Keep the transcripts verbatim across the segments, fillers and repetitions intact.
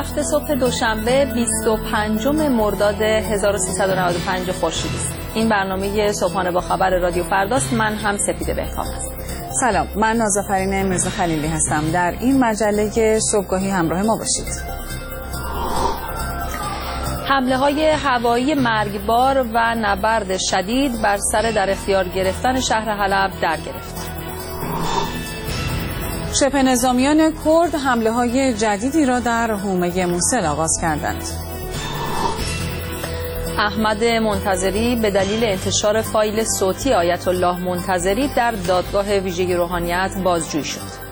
هفت صبح دوشنبه بیست و پنجم مرداد هزار و سیصد و نود و پنج خورشیدی است. این برنامه صبحانه با خبر رادیو فرداست. من هم سپیده بهکام هستم. سلام، من نازافرین میرزا خلیلی هستم. در این مجله صبحگاهی همراه ما باشید. حمله های هوایی مرگبار و نبرد شدید بر سر در اختیار گرفتن شهر حلب در گرفت. شبه نظامیان کرد حمله های جدیدی را در حومه موصل آغاز کردند. احمد منتظری به دلیل انتشار فایل صوتی آیت الله منتظری در دادگاه ویژه روحانیت بازجویی شد.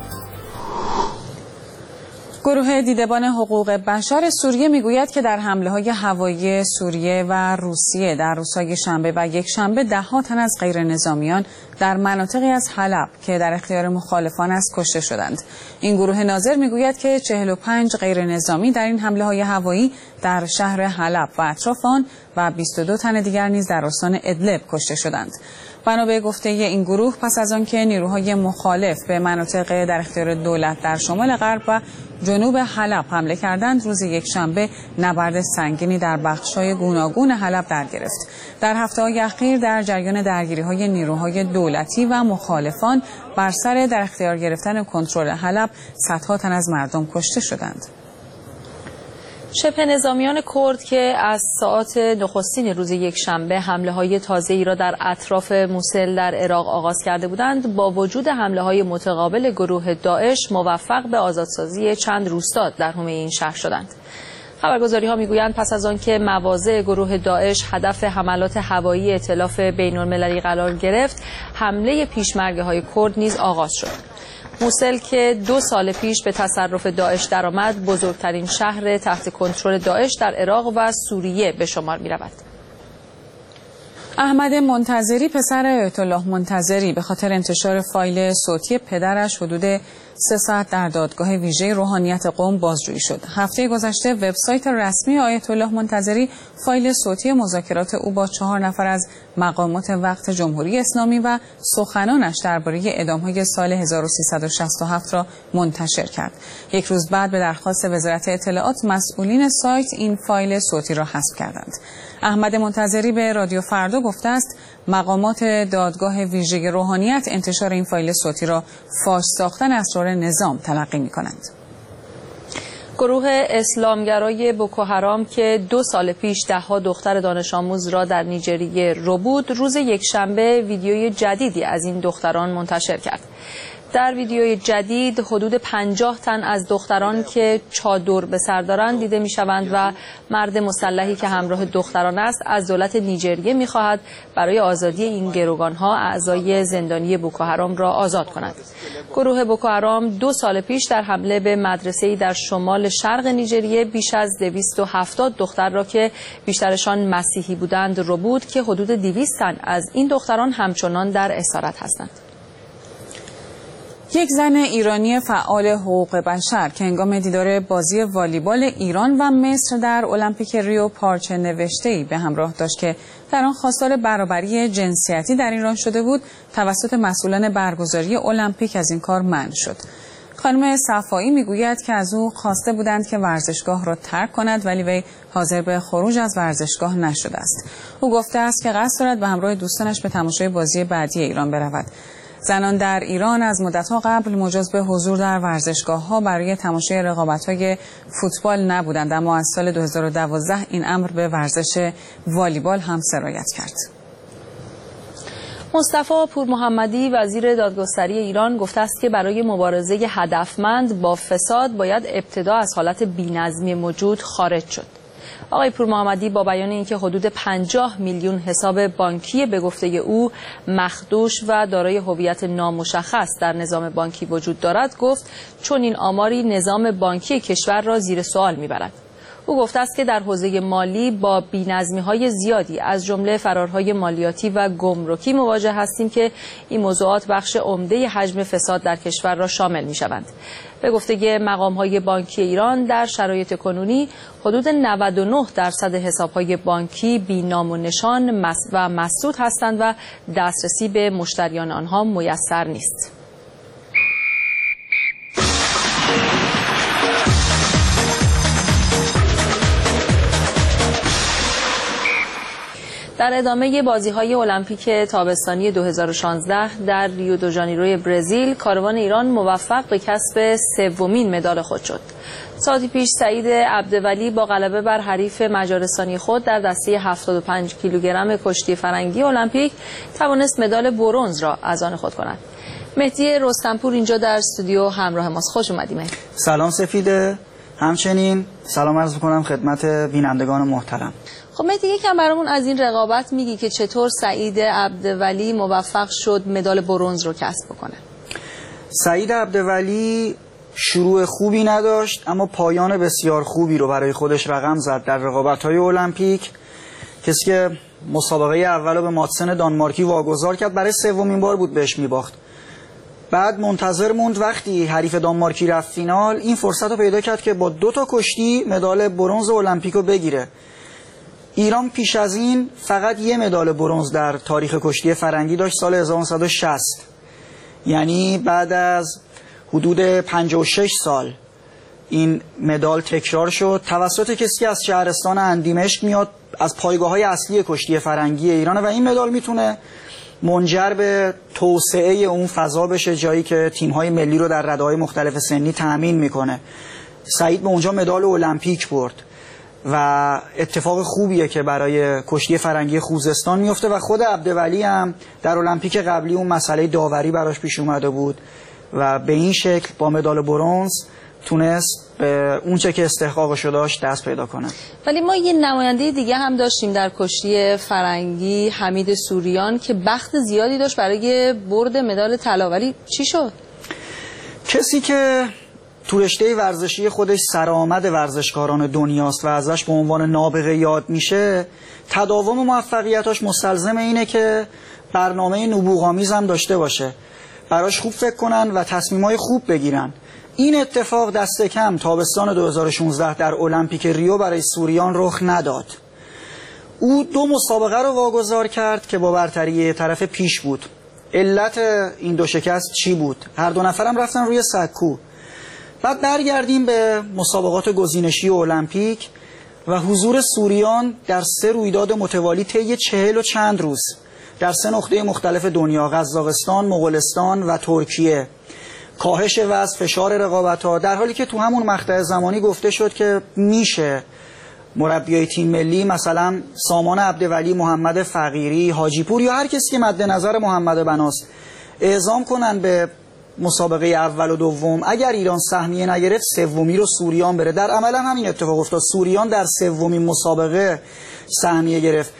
گروه دیدبان حقوق بشر سوریه میگوید که در حمله‌های هوایی سوریه و روسیه در روزهای شنبه و یک شنبه ده ها تن از غیر نظامیان در مناطقی از حلب که در اختیار مخالفان است کشته شدند. این گروه ناظر میگوید که چهل و پنج غیر نظامی در این حمله‌های هوایی در شهر حلب و اطراف آن و بیست و دو تن دیگر نیز در استان ادلب کشته شدند. بنا به گفته این گروه پس از آنکه نیروهای مخالف به مناطق در اختیار دولت در شمال غرب و جنوب حلب حمله کردند، روز یکشنبه نبرد سنگینی در بخش‌های گوناگون حلب در گرفت. در هفته‌های اخیر در جریان درگیری‌های نیروهای دولتی و مخالفان بر سر در اختیار گرفتن کنترل حلب صدها تن از مردم کشته شدند. شبه نظامیان کرد که از ساعات نخستین روز یکشنبه حمله‌های تازه‌ای را در اطراف موصل در عراق آغاز کرده بودند، با وجود حمله‌های متقابل گروه داعش موفق به آزادسازی چند روستا در حومه این شهر شدند. خبرگزاری‌ها می‌گویند پس از آنکه مواضع گروه داعش هدف حملات هوایی ائتلاف بین‌المللی قرار گرفت، حمله پیشمرگه‌های کرد نیز آغاز شد. موصل که دو سال پیش به تصرف داعش درآمد، بزرگترین شهر تحت کنترل داعش در عراق و سوریه به شمار می‌رود. احمد منتظری پسر آیت الله منتظری به خاطر انتشار فایل صوتی پدرش حدود سه ساعت در دادگاه ویژه روحانیت قم بازجویی شد. هفته گذشته وبسایت رسمی آیت الله منتظری فایل صوتی مذاکرات او با چهار نفر از مقامات وقت جمهوری اسلامی و سخنانش درباره اعدام‌های سال هزار و سیصد و شصت و هفت را منتشر کرد. یک روز بعد به درخواست وزارت اطلاعات مسئولین سایت این فایل صوتی را حذف کردند. احمد منتظری به رادیو فردا گفته است مقامات دادگاه ویژه روحانیت انتشار این فایل صوتی را فاش ساختن اسرار نظام تلقی می‌کنند. گروه اسلامگرای بوکو حرام که دو سال پیش ده‌ها دختر دانش آموز را در نیجریه ربود، روز یکشنبه ویدیوی جدیدی از این دختران منتشر کرد. در ویدیوی جدید حدود پنجاه تن از دختران که چادر به سر دارند دیده می‌شوند و مرد مسلحی که همراه دختران است از دولت نیجریه می‌خواهد برای آزادی این گروگان‌ها اعضای زندانی بوکو حرام را آزاد کند. گروه بوکو حرام دو سال پیش در حمله به مدرسه‌ای در شمال شرق نیجریه بیش از دویست و هفتاد دختر را که بیشترشان مسیحی بودند ربود که حدود دویست تن از این دختران همچنان در اسارت هستند. یک زن ایرانی فعال حقوق بشر که هنگام دیدار بازی والیبال ایران و مصر در المپیک ریو پارچه نوشته‌ای به همراه داشت که در آن خواستار برابری جنسیتی در ایران شده بود، توسط مسئولان برگزاری المپیک از این کار منع شد. خانم صفایی میگوید که از او خواسته بودند که ورزشگاه را ترک کند، ولی وی حاضر به خروج از ورزشگاه نشده است. او گفته است که قصد دارد به همراه دوستانش به تماشای بازی بعدی ایران برود. زنان در ایران از مدت‌ها قبل مجاز به حضور در ورزشگاه‌ها برای تماشای رقابت‌های فوتبال نبودند، اما از سال دو هزار و دوازده این امر به ورزش والیبال هم سرایت کرد. مصطفی پورمحمدی وزیر دادگستری ایران گفته است که برای مبارزه هدفمند با فساد باید ابتدا از حالت بی‌نظمی موجود خارج شد. آقای پورمحمدی با بیان اینکه حدود پنجاه میلیون حساب بانکی به گفته او مخدوش و دارای هویت نامشخص در نظام بانکی وجود دارد گفت چون این آماری نظام بانکی کشور را زیر سوال میبرد. او گفته است که در حوزه مالی با بی‌نظمی‌های زیادی از جمله فرارهای مالیاتی و گمرکی مواجه هستیم که این موضوعات بخش عمده حجم فساد در کشور را شامل می‌شوند. به گفته مقام‌های بانکی ایران در شرایط کنونی حدود نود و نه درصد حساب‌های بانکی بی‌نام و نشان و مسدود هستند و دسترسی به مشتریان آنها میسر نیست. در ادامه بازی‌های المپیک تابستانی دو هزار و شانزده در ریو دو ژانیروی برزیل، کاروان ایران موفق به کسب سومین مدال خود شد. ساعتی پیش سعید عبدولی با غلبه بر حریف مجارستانی خود در دسته هفتاد و پنج کیلوگرم کشتی فرنگی المپیک توانست مدال برنز را از آن خود کند. مهدی رستمپور اینجا در استودیو همراه ماست. خوش اومدی مهدی. سلام سفیده، همچنین سلام عرض می‌کنم خدمت بینندگان محترم. خب مهدی یکم برامون از این رقابت میگی که چطور سعید عبدولی موفق شد مدال برنز رو کسب بکنه؟ سعید عبدولی شروع خوبی نداشت اما پایان بسیار خوبی رو برای خودش رقم زد در رقابت‌های المپیک. کسی که مسابقه اول رو به مادسن دانمارکی واگذار کرد، برای سومین بار بود بهش میباخت. بعد منتظر موند وقتی حریف دانمارکی رفت فینال، این فرصت رو پیدا کرد که با دو تا کشتی مدال برنز المپیک رو بگیره. ایران پیش از این فقط یه مدال برنز در تاریخ کشتی فرنگی داشت، سال هزار و نهصد و شصت. یعنی بعد از حدود پنجاه و شش سال این مدال تکرار شد توسط کسی که از شهرستان اندیمشک میاد، از پایگاه‌های اصلی کشتی فرنگی ایرانه و این مدال میتونه منجر به توسعه اون فضا بشه، جایی که تیم‌های ملی رو در رده‌های مختلف سنی تأمین میکنه. سعید به اونجا مدال المپیک برد و اتفاق خوبیه که برای کشتی فرنگی خوزستان میفته و خود عبدولی هم در المپیک قبلی اون مسئله داوری براش پیش اومده بود و به این شکل با مدال برنز تونست اون چه که استحقاقش داشت دست پیدا کنه. ولی ما یه نماینده دیگه هم داشتیم در کشتی فرنگی، حمید سوریان، که بخت زیادی داشت برای برد مدال طلا، ولی چی شد؟ کسی که تو رشته ورزشی خودش سرآمد ورزشکاران دنیاست و ازش به عنوان نابغه یاد میشه، تداوم موفقیتاش مستلزم اینه که برنامه نبوغامیز هم داشته باشه، براش خوب فکر کنن و تصمیمای خوب بگیرن. این اتفاق دست کم تابستان دو هزار و شانزده در المپیک ریو برای سوریان رخ نداد. او دو مسابقه رو واگذار کرد که با برتری طرف پیش بود. علت این دو شکست چی بود؟ هر دو نفرم رفتن روی سکو. بعد برگردیم به مسابقات گزینشی المپیک و حضور سوریان در سه رویداد متوالی طی چهل و چند روز در سه نقطه مختلف دنیا، قزاقستان، مغولستان و ترکیه. کاهش وزن، فشار رقابت‌ها، در حالی که تو همون مقطع زمانی گفته شد که میشه مربیای تیم ملی مثلا سامان عبدولی، محمد فقیری، حاجی پور یا هر کسی که مد نظر محمد بناست اعزام کنن به مسابقه اول و دوم. اگر ایران سهمیه نگرفت سومی رو سوریان بره. در عمل هم همین اتفاق افتاد. سوریان در سومین مسابقه سهمیه گرفت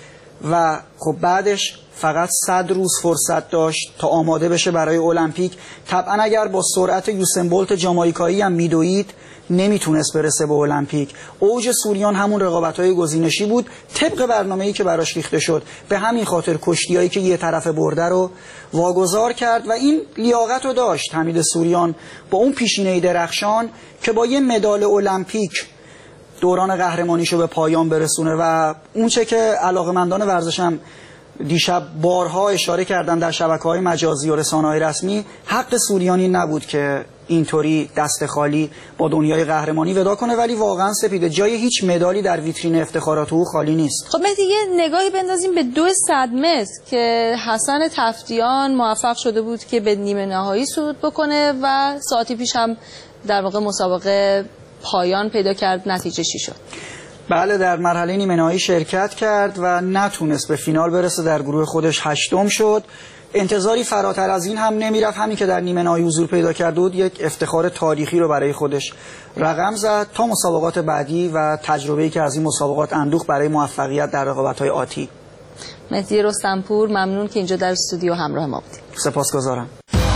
و خب بعدش فقط صد روز فرصت داشت تا آماده بشه برای المپیک. طبعا اگر با سرعت یوسین بولت جامائیکایی هم میدوید نمیتونست برسه به المپیک. اوج سوریان همون رقابت‌های گزینشی بود طبق برنامه‌ای که براش ریخته شد. به همین خاطر کشتیایی که یه طرف برده رو واگذار کرد و این لیاقت رو داشت حمید سوریان با اون پیشینه درخشان که با یه مدال المپیک دوران قهرمانیشو به پایان برسونه. و اون چه که علاقه‌مندان ورزشم دیشب بارها اشاره کردن در شبکه‌های مجازی و رسانه‌های رسمی، حق سوریانی نبود که اینطوری دست خالی با دنیای قهرمانی ودا کنه، ولی واقعا سپیده جای هیچ مدالی در ویترین افتخارات او خالی نیست. خب مهدی یه نگاهی بندازیم به دو صد متر که حسن تفتیان موفق شده بود که به نیمه نهایی صعود بکنه و ساعتی پیش هم در واقع مسابقه پایان پیدا کرد. نتیجه چی شد؟ بله، در مرحله نیمه نهایی شرکت کرد و نتونست به فینال برسه، در گروه خودش هشتم شد. انتظاری فراتر از این هم نمیرفت. همین که در نیمه نهایی حضور پیدا کرد بود یک افتخار تاریخی رو برای خودش رقم زد تا مسابقات بعدی و تجربه‌ای که از این مسابقات اندوخت برای موفقیت در رقابت‌های آتی. مهدی رستمپور، ممنون که اینجا در استودیو همراه ما بودید. سپاسگزارم.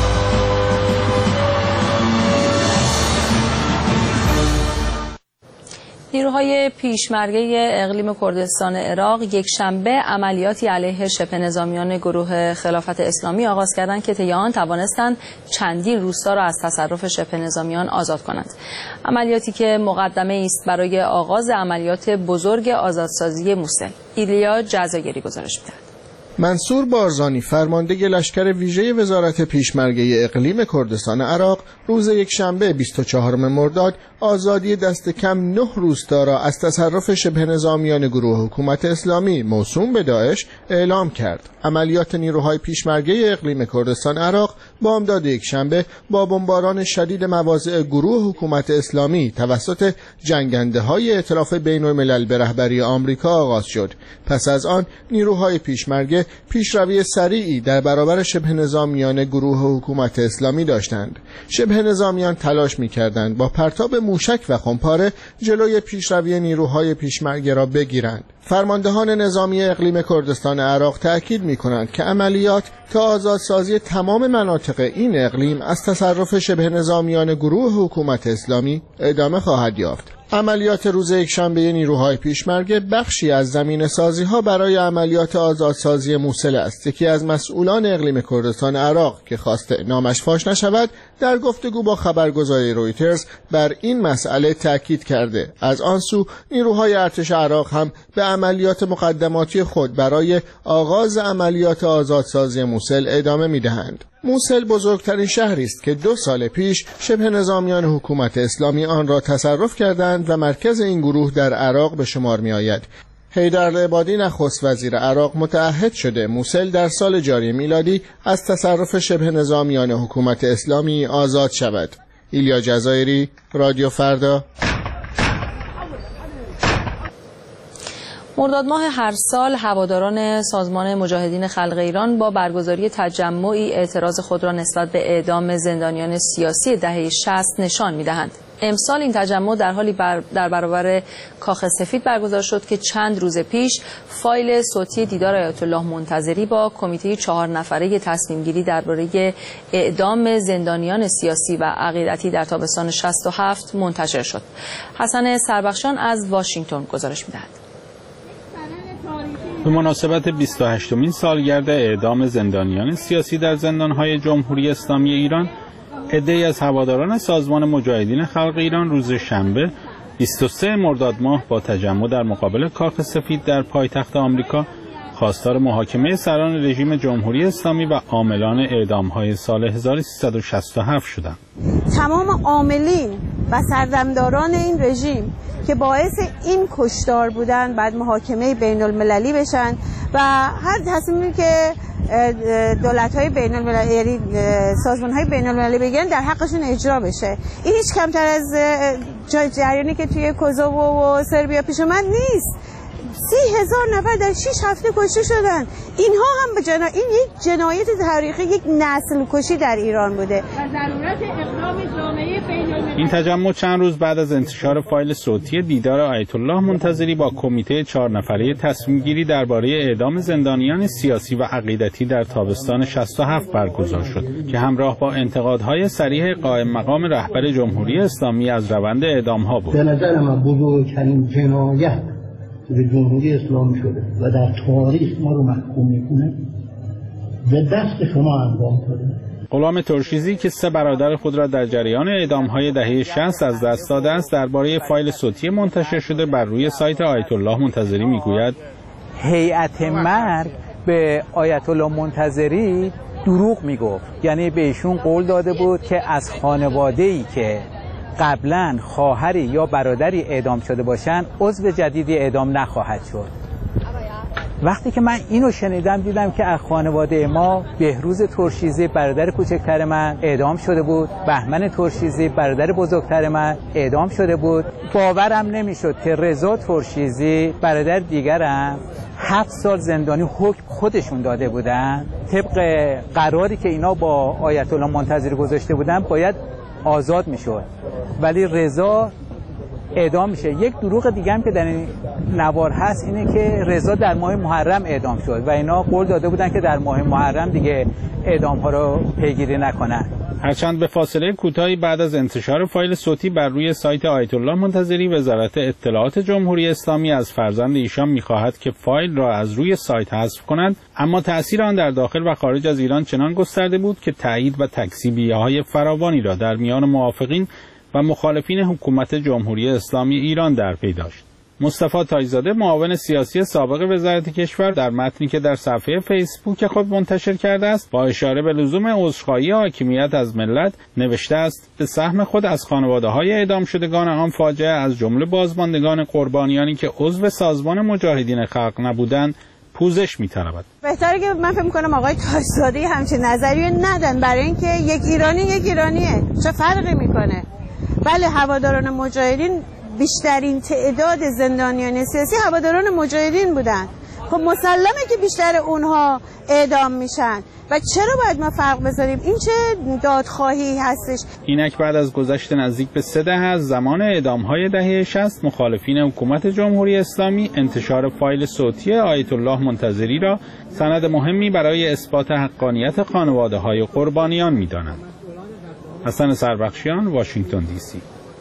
نیروهای پیشمرگه اقلیم کردستان عراق یک شنبه عملیاتی علیه شبه نظامیان گروه خلافت اسلامی آغاز کردند که طی آن توانستند چندین روستا را از تصرف شبه نظامیان آزاد کنند. عملیاتی که مقدمه است برای آغاز عملیات بزرگ آزادسازی موصل. ایلیا جزایری گزارش می‌دهد. منصور بارزانی فرمانده لشکر ویژه وزارت پیشمرگه اقلیم کردستان عراق روز یکشنبه بیست و چهارم مرداد آزادی دست کم نه روستا را از تصرف شبه نظامیان گروه حکومت اسلامی موسوم به داعش اعلام کرد. عملیات نیروهای پیشمرگه اقلیم کردستان عراق بامداد یکشنبه با بمباران شدید مواضع گروه حکومت اسلامی توسط جنگنده‌های ائتلاف بین‌الملل به رهبری آمریکا آغاز شد. پس از آن نیروهای پیشمرگه پیشروی سریعی در برابر شبه نظامیان گروه حکومت اسلامی داشتند. شبه نظامیان تلاش می‌کردند با پرتاب موشک و خمپاره جلوی پیشروی نیروهای پیشمرگه را بگیرند. فرماندهان نظامی اقلیم کردستان عراق تأکید می‌کنند که عملیات تا آزادسازی تمام مناطق این اقلیم از تصرف شبه نظامیان گروه حکومت اسلامی ادامه خواهد یافت. عملیات روز یکشنبه نیروهای پیشمرگه بخشی از زمینه‌سازی‌ها برای عملیات آزادسازی موصل است. یکی از مسئولان اقلیم کردستان عراق که خواسته نامش فاش نشود در گفتگو با خبرگزاری رویترز بر این مسئله تاکید کرده. از آن سو نیروهای ارتش عراق هم به عملیات مقدماتی خود برای آغاز عملیات آزادسازی موصل ادامه می‌دهند. موصل بزرگترین شهری است که دو سال پیش شبه نظامیان حکومت اسلامی آن را تصرف کردند و مرکز این گروه در عراق به شمار می آید. حیدر العبادی نخست وزیر عراق متعهد شده موصل در سال جاری میلادی از تصرف شبه نظامیان حکومت اسلامی آزاد شود. ایلیا جزایری، رادیو فردا. مرداد ماه هر سال هواداران سازمان مجاهدین خلق ایران با برگزاری تجمعی اعتراض خود را نسبت به اعدام زندانیان سیاسی دهه شصت نشان می‌دهند. امسال این تجمع در حالی بر در برابر کاخ سفید برگزار شد که چند روز پیش فایل صوتی دیدار آیت الله منتظری با کمیته چهار نفره تصمیم گیری درباره اعدام زندانیان سیاسی و عقیدتی در تابستان شصت و هفت منتشر شد. حسن سربخشان از واشنگتن گزارش می‌دهد. به مناسبت بیست و هشتمین سالگرد اعدام زندانیان سیاسی در زندان‌های جمهوری اسلامی ایران، عده‌ای از هواداران سازمان مجاهدین خلق ایران روز شنبه بیست و سوم مرداد ماه با تجمع در مقابل کاخ سفید در پایتخت آمریکا خواستار محاکمه سران رژیم جمهوری اسلامی و عاملان اعدام‌های سال هزار و سیصد و شصت و هفت شدند. تمام عاملین و سردمداران این رژیم که باعث این کشتار بودن بعد محاکمه بین المللی بشن و هر تصمیمی که دولت‌های بین المللی یعنی سازمان‌های بین المللی بگیرن در حقشون اجرا بشه. این هیچ کمتر از جریانی که توی کوزوو و سربیا پیش اومد نیست. سی هزار نفر در شش هفته کشته شدن. اینها هم به جنا... این یک جنایت تاریخی، یک نسل کشی در ایران بوده و ضرورت اقدام جامعه بین‌المللی. این تجمع چند روز بعد از انتشار فایل صوتی دیدار آیت الله منتظری با کمیته چهار نفره تصمیم گیری درباره اعدام زندانیان سیاسی و عقیدتی در تابستان شصت و هفت برگزار شد که همراه با انتقادهای صریح قائم مقام رهبر جمهوری اسلامی از روند اعدام‌ها بود. به نظر من بزرگترین جنایت به جمهوری اسلامی شده و در تاریخ ما رو محکوم میکنه به دست شما انجام شده. غلام ترشیزی که سه برادر خود را در جریان اعدام‌های دهه شصت از دست داده است درباره فایل صوتی منتشر شده بر روی سایت آیت الله منتظری میگوید هیئت مرگ به آیت الله منتظری دروغ میگفت، یعنی به ایشون قول داده بود که از خانواده‌ای که قبلا خواهری یا برادری اعدام شده باشن عضو جدیدی اعدام نخواهد شد. وقتی که من اینو شنیدم دیدم که از خانواده ما بهروز ترشیزی برادر کوچکتر من اعدام شده بود، بهمن ترشیزی برادر بزرگتر من اعدام شده بود. باورم نمیشد که رضا ترشیزی برادر دیگرم هفت سال زندانی حکم خودشون داده بودن. طبق قراری که اینا با آیت الله منتظری گذاشته بودن باید آزاد میشد، ولی رضا اعدام میشه. یک دروغ دیگه هم که در این نوار هست اینه که رضا در ماه محرم اعدام شد و اینا قول داده بودن که در ماه محرم دیگه اعدام ها رو پیگیری نکنن. هرچند به فاصله کوتاهی بعد از انتشار فایل صوتی بر روی سایت آیت الله منتظری، وزارت اطلاعات جمهوری اسلامی از فرزند ایشان می‌خواهد که فایل را از روی سایت حذف کنند، اما تأثیر آن در داخل و خارج از ایران چنان گسترده بود که تایید و تکذیبیه‌های فراوانی را در میان موافقین و مخالفین حکومت جمهوری اسلامی ایران در پی داشت. مصطفی تاج‌زاده معاون سیاسی سابق وزارت کشور در متنی که در صفحه فیسبوک خود منتشر کرده است با اشاره به لزوم عذرخواهی حاکمیت از ملت نوشته است به سهم خود از خانواده‌های اعدام شدگان آن فاجعه از جمله بازماندگان قربانیانی که عضو سازمان مجاهدین خلق نبودند پوزش می‌طلبد. بهتره که من فکر می‌کنم آقای تاج‌زاده همچین نظریه ندن، برای اینکه یک ایرانی یک ایرانیه، چه فرقی می‌کنه؟ بله هواداران مجاهدین بیشترین تعداد زندانیان سیاسی هواداران مجاهدین بودن. خب مسلمه که بیشتر اونها اعدام میشن و چرا باید ما فرق بذاریم؟ این چه دادخواهی هستش؟ اینک بعد از گذشت نزدیک به سه دهه از زمان اعدام‌های دهه شصت مخالفین حکومت جمهوری اسلامی انتشار فایل صوتی آیت الله منتظری را سند مهمی برای اثبات حقانیت خانواده‌های قربانیان می‌دانند. حسن سربخشیان، واشنگتن دی سی.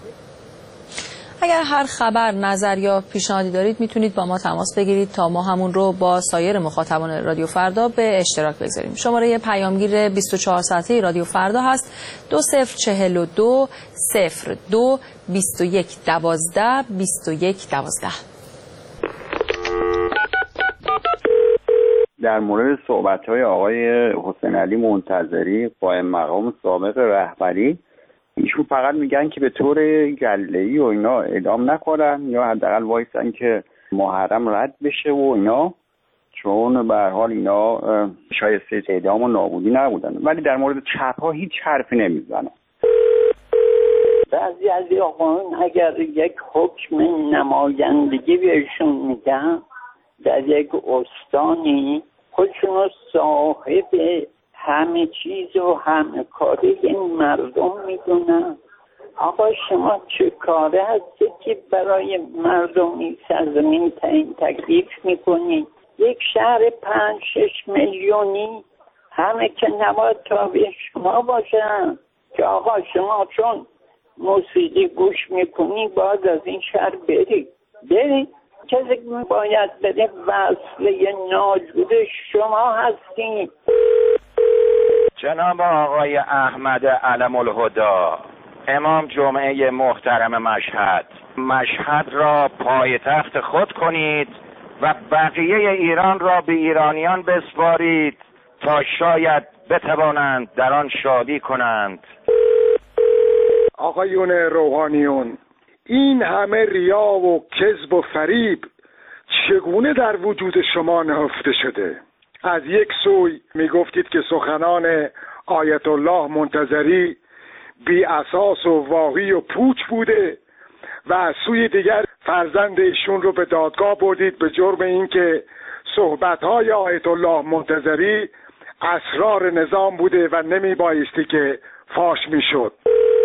اگر هر خبر، نظر یا پیشنهادی دارید میتونید با ما تماس بگیرید تا ما همون رو با سایر مخاطبان رادیو فردا به اشتراک بگذاریم. شماره پیامگیر بیست و چهار ساعته رادیو فردا هست دو صفر چهل و دو صفر دو بیست و یک دوازده بیست و یک دوازده. در مورد صحبت‌های آقای حسین علی منتظری قائم مقام سابق رهبری، ایشون فقط میگن که به طور گله‌ای و اینا اعدام نکنن یا حداقل وایسن که محرم رد بشه و اینا، چون به هر حال اینا شایسته اعدام و نابودی نبودن. ولی در مورد چپ‌ها هیچ حرفی نمیزنن. بعضی از آقایان اگر یک حکم نمایندگی بهشون میدن در یک استانی، خودشون صاحب همه چیز و همه کاره این مردم میدونن. آقا شما چه کاره هستی که برای مردم این سرزمین تعیین تکلیف میکنی؟ یک شهر پنج شش میلیونی همه که نباید تابع شما باشن که آقا شما چون موسیقی گوش میکنی باید از این شهر بری بری کسی که باید بده وصله ناجود شما هستین. جناب آقای احمد علم الهدا، امام جمعه محترم مشهد، مشهد را پایتخت خود کنید و بقیه ایران را به ایرانیان بسپارید تا شاید بتوانند در آن شادی کنند. آقایون روحانیون، این همه ریا و کذب و فریب چگونه در وجود شما نهفته شده؟ از یک سوی می گفتید که سخنان آیت الله منتظری بی اساس و واهی و پوچ بوده و از سوی دیگر فرزند ایشون رو به دادگاه بردید به جرم اینکه صحبت‌های آیت الله منتظری اسرار نظام بوده و نمی بایستی که فاش می شد.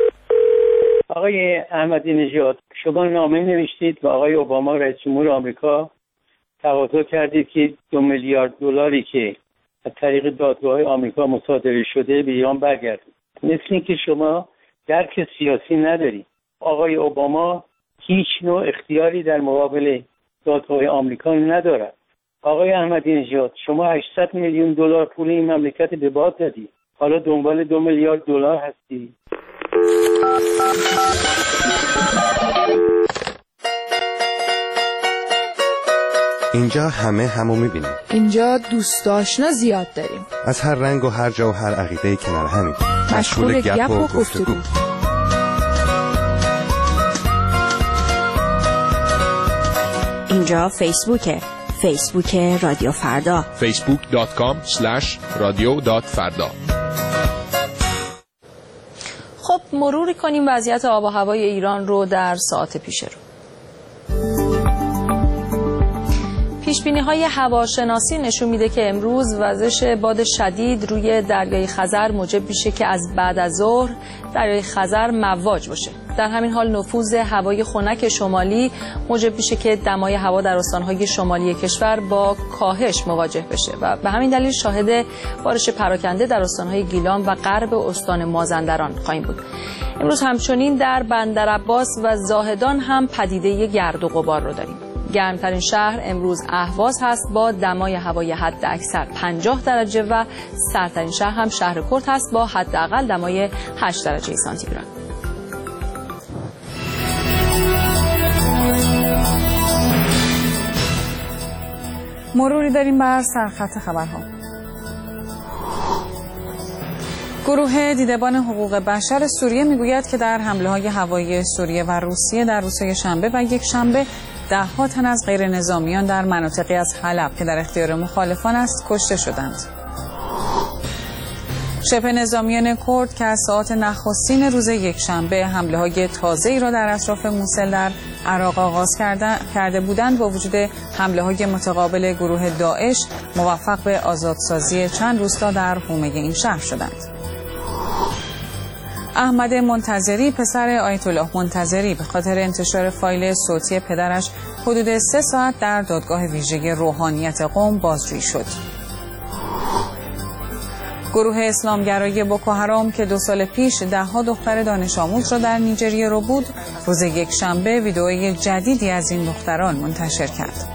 آقای احمدی نژاد، شما نامه نوشتید و آقای اوباما رئیس جمهور آمریکا تقاضا کردید که دو میلیارد دلاری که از طریق دادگاه آمریکا مصادره شده به ایران برگردید. مثل اینکه شما درک سیاسی ندارید. آقای اوباما هیچ نوع اختیاری در مقابل دادگاه آمریکا ندارد. آقای احمدی نژاد، شما هشتصد میلیون دلار پول این مملکت به باد دادید. حالا دنبال دو میلیارد دلار هستی. اینجا همه همو میبینیم. اینجا دوست آشنا زیاد داریم. از هر رنگ و هر جا و هر عقیده کنار همیم. مشغول گپ و گفتگو. اینجا فیسبوکه. فیسبوک رادیو فردا. فیسبوک دات کام اسلش رادیو دات فردا. خب مروری کنیم وضعیت آب و هوای ایران رو در ساعت پیش رو. پیشبینی‌های هواشناسی نشون میده که امروز وزش باد شدید روی دریای خزر موجب میشه که از بعد از ظهر دریای خزر مواج باشه. در همین حال نفوذ هوای خنک شمالی موجب میشه که دمای هوا در استان‌های شمالی کشور با کاهش مواجه بشه و به همین دلیل شاهد بارش پراکنده در استان‌های گیلان و غرب استان مازندران خواهیم بود. امروز همچنین در بندرعباس و زاهدان هم پدیده گرد و غبار رو داریم. گرمترین شهر امروز اهواز هست با دمای هوای حد اکثر پنجاه درجه و سردترین شهر هم شهر کرد هست با حداقل دمای هشت درجه سانتیگراد. مروری داریم بر سرخط خبرها. گروه دیدبان حقوق بشر سوریه میگوید که در حمله‌های هوایی سوریه و روسیه در روزهای شنبه و یک شنبه ده ها تن از غیر نظامیان در مناطقی از حلب که در اختیار مخالفان است کشته شدند. شبه نظامیان کرد که از ساعات نخستین روز یکشنبه حمله‌های تازه‌ای را در اطراف موصل در عراق آغاز کرده بودند، با وجود حمله‌های متقابل گروه داعش موفق به آزادسازی چند روستا در حومه این شهر شدند. احمد منتظری پسر آیت الله منتظری به خاطر انتشار فایل صوتی پدرش حدود سه ساعت در دادگاه ویژه روحانیت قم بازجویی شد. گروه اسلامگرای بوکو حرام که دو سال پیش ده ها دختر دانش آموز را در نیجریه رو بود، روز یک شنبه ویدئوی جدیدی از این دختران منتشر کرد.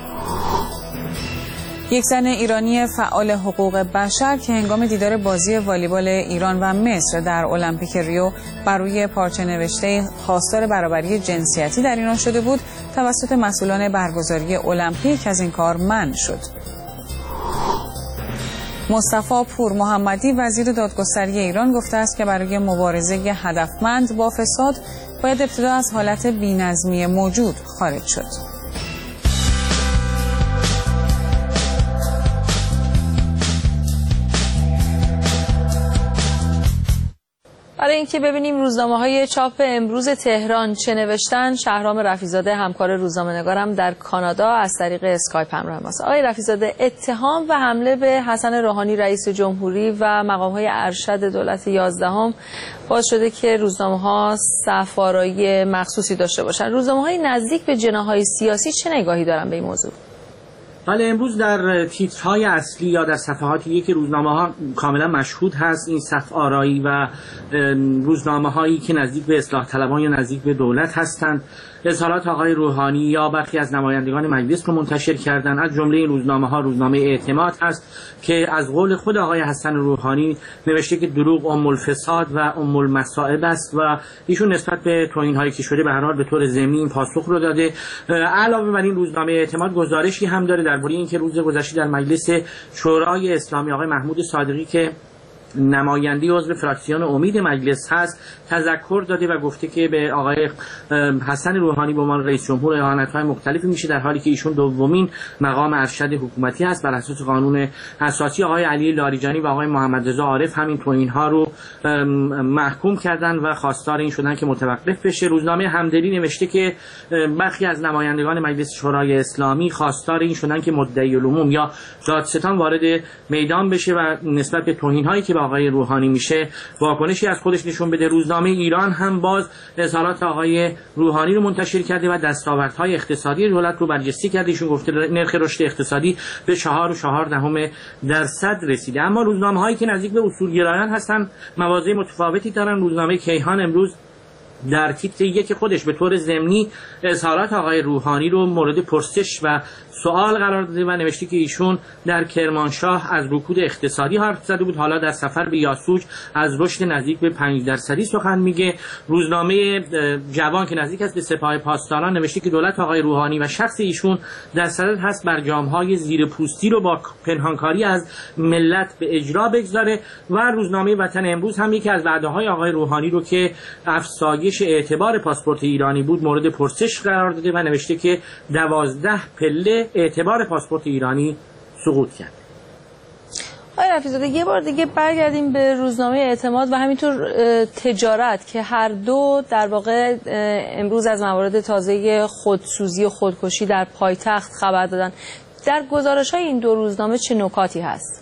یک زن ایرانی فعال حقوق بشر که هنگام دیدار بازی والیبال ایران و مصر در المپیک ریو بر روی پارچه نوشته خواستار برابری جنسیتی در ایران شده بود، توسط مسئولان برگزاری المپیک از این کار منع شد. مصطفی پور محمدی وزیر دادگستری ایران گفته است که برای مبارزه هدفمند با فساد باید ابتدا از حالت بی‌نظمی موجود خارج شد. برای اینکه ببینیم روزنامه‌های چاپ امروز تهران چه نوشتن، شهرام رفیع‌زاده همکار روزنامه‌نگارم در کانادا از طریق اسکایپ همراه ماست. آقای رفیع‌زاده، اتهام و حمله به حسن روحانی رئیس جمهوری و مقام‌های ارشد دولت یازدهم باعث شده که روزنامه‌ها صف‌آرایی مخصوصی داشته باشند. روزنامه‌های نزدیک به جناح‌های سیاسی چه نگاهی دارن به این موضوع؟ بله، امروز در تیترهای اصلی یا در صفحاتی که روزنامه ها کاملا مشهود هست این صفحه آرایی و روزنامه هایی که نزدیک به اصلاح طلبان یا نزدیک به دولت هستند اظهارات آقای روحانی یا برخی از نمایندگان مجلس رو منتشر کردن. از جمله این روزنامه ها روزنامه اعتماد هست که از قول خود آقای حسن روحانی نوشته که دروغ ام الفساد و ام المصائب است و ایشون نسبت به توهین هایی که شده به هر حال به طور ضمنی پاسخ رو داده. علاوه بر این روزنامه اعتماد گزارشی هم داره درباره اینکه روز گذشته در مجلس شورای اسلامی آقای محمود صادقی که نماینده عضو فراکسیون امید مجلس هست تذکر داده و گفته که به آقای حسن روحانی به عنوان رئیس جمهور اهانت‌های مختلفی میشه، در حالی که ایشون دومین مقام ارشد حکومتی هست. بر اساس قانون اساسی آقای علی لاریجانی و آقای محمد رضا عارف همین توهین‌ها رو محکوم کردن و خواستار این شدن که متوقف بشه. روزنامه همدلی نوشته که برخی از نمایندگان مجلس شورای اسلامی خواستار این شدن که مدعی العموم یا دادستان وارد میدان بشه و نسبت به توهین‌هایی که آقای روحانی میشه واکنشی از خودش نشون بده. روزنامه ایران هم باز اظهارات آقای روحانی رو منتشر کرده و دستاوردهای اقتصادی دولت رو بررسی کرده. ایشون گفته نرخ رشد اقتصادی به چهار و چهار دهم درصد رسیده. اما روزنامه هایی که نزدیک به اصولگرایان هستن مواضع متفاوتی دارن. روزنامه کیهان امروز در تیتر یک خودش به طور ضمنی اظهارات آقای روحانی رو مورد پرسش و سوال قرار داده و نوشته که ایشون در کرمانشاه از رکود اقتصادی حرف زده بود، حالا در سفر به یاسوج از رشد نزدیک به پنج درصدی سخن میگه. روزنامه جوان که نزدیک است به سپاه پاسداران نوشته که دولت آقای روحانی و شخص ایشون در صدد هست برجام‌های زیر پوستی رو با پنهانکاری از ملت به اجرا بگذاره. و روزنامه وطن امروز هم یکی از وعده‌های آقای روحانی رو که افزایش اعتبار پاسپورت ایرانی بود مورد پرسش قرار داده و نوشته که دوازده پله اعتبار پاسپورت ایرانی سقوط کرد. آقای رفیع‌زاده، یه بار دیگه برگردیم به روزنامه اعتماد و همینطور تجارت که هر دو در واقع امروز از موارد تازه خودسوزی و خودکشی در پایتخت خبر دادن. در گزارش‌های این دو روزنامه چه نکاتی هست؟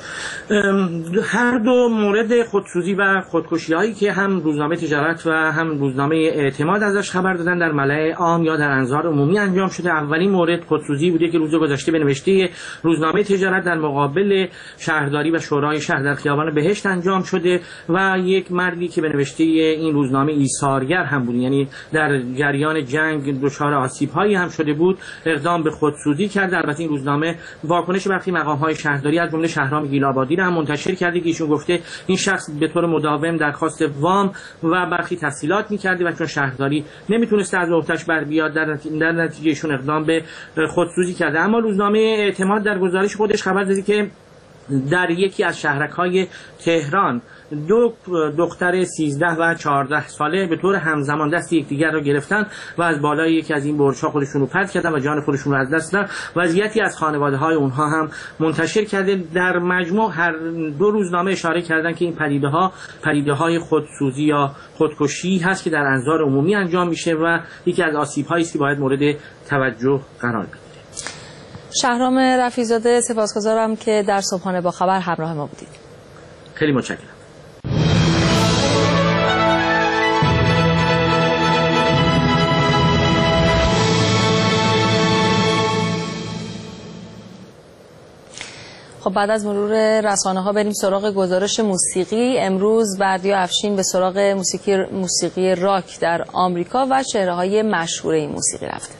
هر دو مورد خودسوزی و خودکشی هایی که هم روزنامه تجارت و هم روزنامه اعتماد ازش خبر دادن در ملأ عام یا در انظار عمومی انجام شده. اولین مورد خودسوزی بوده که روز گذشته به نوشته روزنامه تجارت در مقابل شهرداری و شورای شهر در خیابان بهشت انجام شده و یک مردی که به نوشته این روزنامه ایثارگر هم بود، یعنی در جریان جنگ دچار آسیب هایی هم شده بود، اقدام به خودسوزی کرد. البته این روزنامه واکنش برخی مقام های شهرداری از جمله شهرام جلیل آبادی رو هم منتشر کرده که ایشون گفته این شخص به طور مداوم درخواست وام و برخی تسهیلات می‌کرده و چون شهرداری نمیتونسته از عهده‌اش بر بیاد در نتیجه, در نتیجه ایشون اقدام به خودسوزی کرده. اما روزنامه اعتماد در گزارش خودش خبر داده که در یکی از شهرک‌های تهران دو دختر سیزده و چهارده ساله به طور همزمان دست یکدیگر را گرفتن و از بالای یکی از این برج‌ها خودشون رو پرت کردن و جان خودشون رو از دست دادن. وضعیتی از خانواده‌های اونها هم منتشر کرده. در مجموع هر دو روزنامه اشاره کردن که این پدیده‌ها پدیده‌های خودسوزی یا خودکشی هست که در انظار عمومی انجام میشه و یکی از آسیب‌هایی است که باید مورد توجه قرار بگیره. شهرام رفیع‌زاده، سپاسگزارم که در صبحانه با خبر همراه ما بودید. خیلی متشکرم. خب بعد از مرور رسانه ها بریم سراغ گزارش موسیقی. امروز بردیا افشین به سراغ موسیقی موسیقی راک در آمریکا و چهره های مشهور این موسیقی رفته.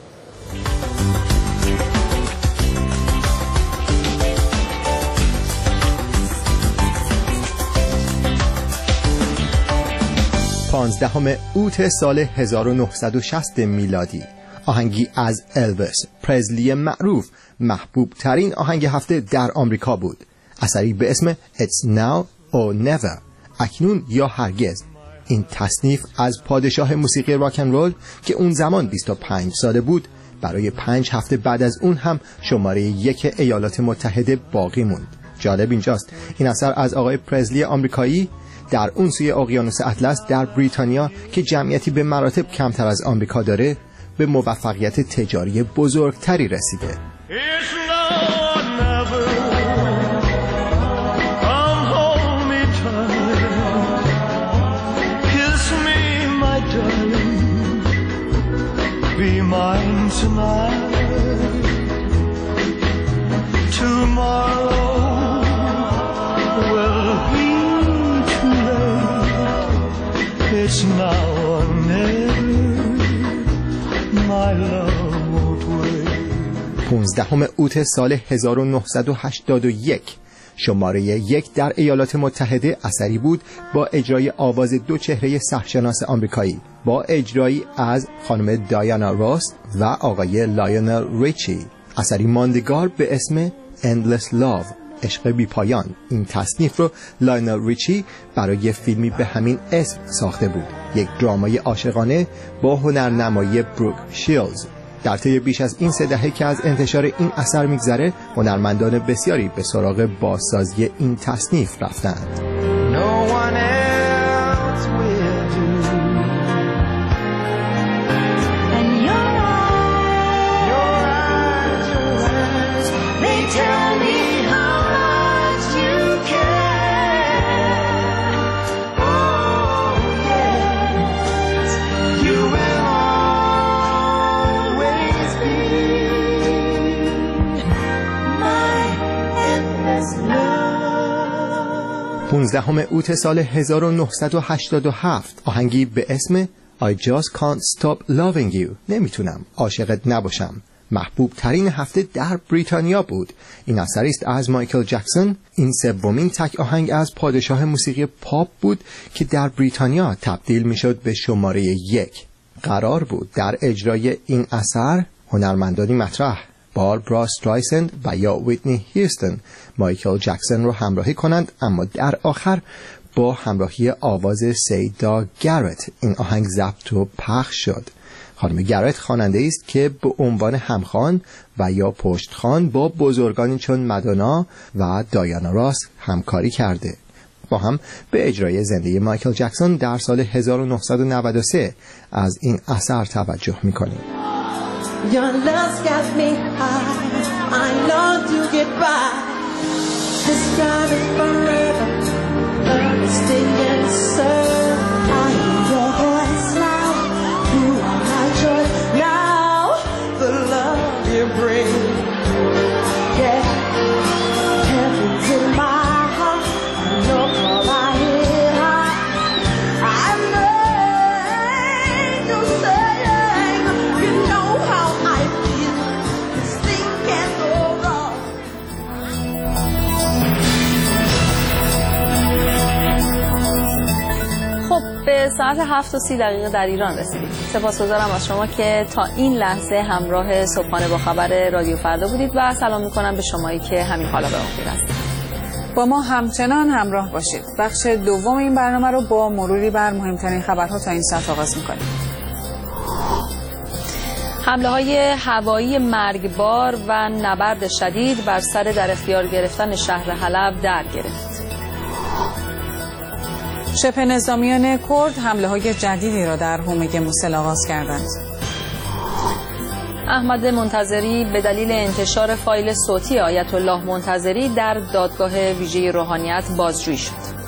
پانزدهم اوت سال هزار و نهصد و شصت میلادی، آهنگی از الویس پرزلی معروف محبوب ترین آهنگ هفته در آمریکا بود. اثری به اسم It's Now or Never، اکنون یا هرگز. این تصنیف از پادشاه موسیقی راک اند رول که اون زمان بیست و پنج ساله بود برای پنج هفته بعد از اون هم شماره یک ایالات متحده باقی موند. جالب اینجاست این اثر از آقای پرزلی آمریکایی در اون سوی اقیانوس اطلس در بریتانیا که جمعیتی به مراتب کمتر از آمریکا داره به موفقیت تجاری بزرگتری رسیده. It's now or never, my love won't wait. پانزدهم اوت سال هزار و نهصد و هشتاد و یک شماره یک در ایالات متحده اثری بود با اجرای آواز دو چهره سرشناس آمریکایی با اجرایی از خانم دایانا روس و آقای لایونل ریچی. اثری ماندگار به اسم Endless Love، عشق بی پایان. این تصنیف رو لایونل ریچی برای فیلمی به همین اسم ساخته بود، یک درامای عاشقانه با هنرنمایی بروک شیلز. در طی بیش از این سه دهه که از انتشار این اثر میگذره، هنرمندان بسیاری به سراغ بازسازی این تصنیف رفتند. No one else will do. And your eyes, your eyes, your eyes, they tell me how much you care. Oh yes, you will always be my endless love. پانزدهم اوت سال هزار و نهصد و هشتاد و هفت آهنگی به اسم I just can't stop loving you، نمیتونم عاشقت نباشم، محبوب ترین هفته در بریتانیا بود. این اثری است از مایکل جکسون. این سومین تک آهنگ از پادشاه موسیقی پاپ بود که در بریتانیا تبدیل میشد به شماره یک. قرار بود در اجرای این اثر هنرمندانی مطرح باربرا استرایسند و یا ویتنی هیوستن مایکل جکسون رو همراهی کنند، اما در آخر با همراهی آواز سیدا گرت این آهنگ ضبط و پخش شد. خانم گرت خواننده است که به عنوان همخوان و یا پشتخوان با بزرگانی چون مادونا و دایانا راس همکاری کرده. با هم به اجرای زنده مایکل جکسون در سال هزار و نهصد و نود و سه از این اثر توجه می‌کنیم. Your love's got me high, I long to get by. This time is forever, love is stinging so. I hear your voice now, you are my choice now. The love you bring, yeah, heaven's in my heart. I know all I hear, I know you saying, you know how I feel. This thing can't go wrong. به ساعت هفت و سی دقیقه در ایران رسیدید. سپاسگزارم از شما که تا این لحظه همراه صبحانه با خبر رادیو فردا بودید و سلام میکنم به شمایی که همین حالا به اخیر هستید. با ما همچنان همراه باشید. بخش دوم این برنامه رو با مروری بر مهمترین خبرها تا این ساعت آغاز میکنیم. حمله های هوایی مرگبار و نبرد شدید بر سر در اختیار گرفتن شهر حلب در گرفت. شبه نظامیان کرد حمله های جدیدی را در حومه موصل آغاز کردند. احمد منتظری به دلیل انتشار فایل صوتی آیت الله منتظری در دادگاه ویژه روحانیت بازجویی شد.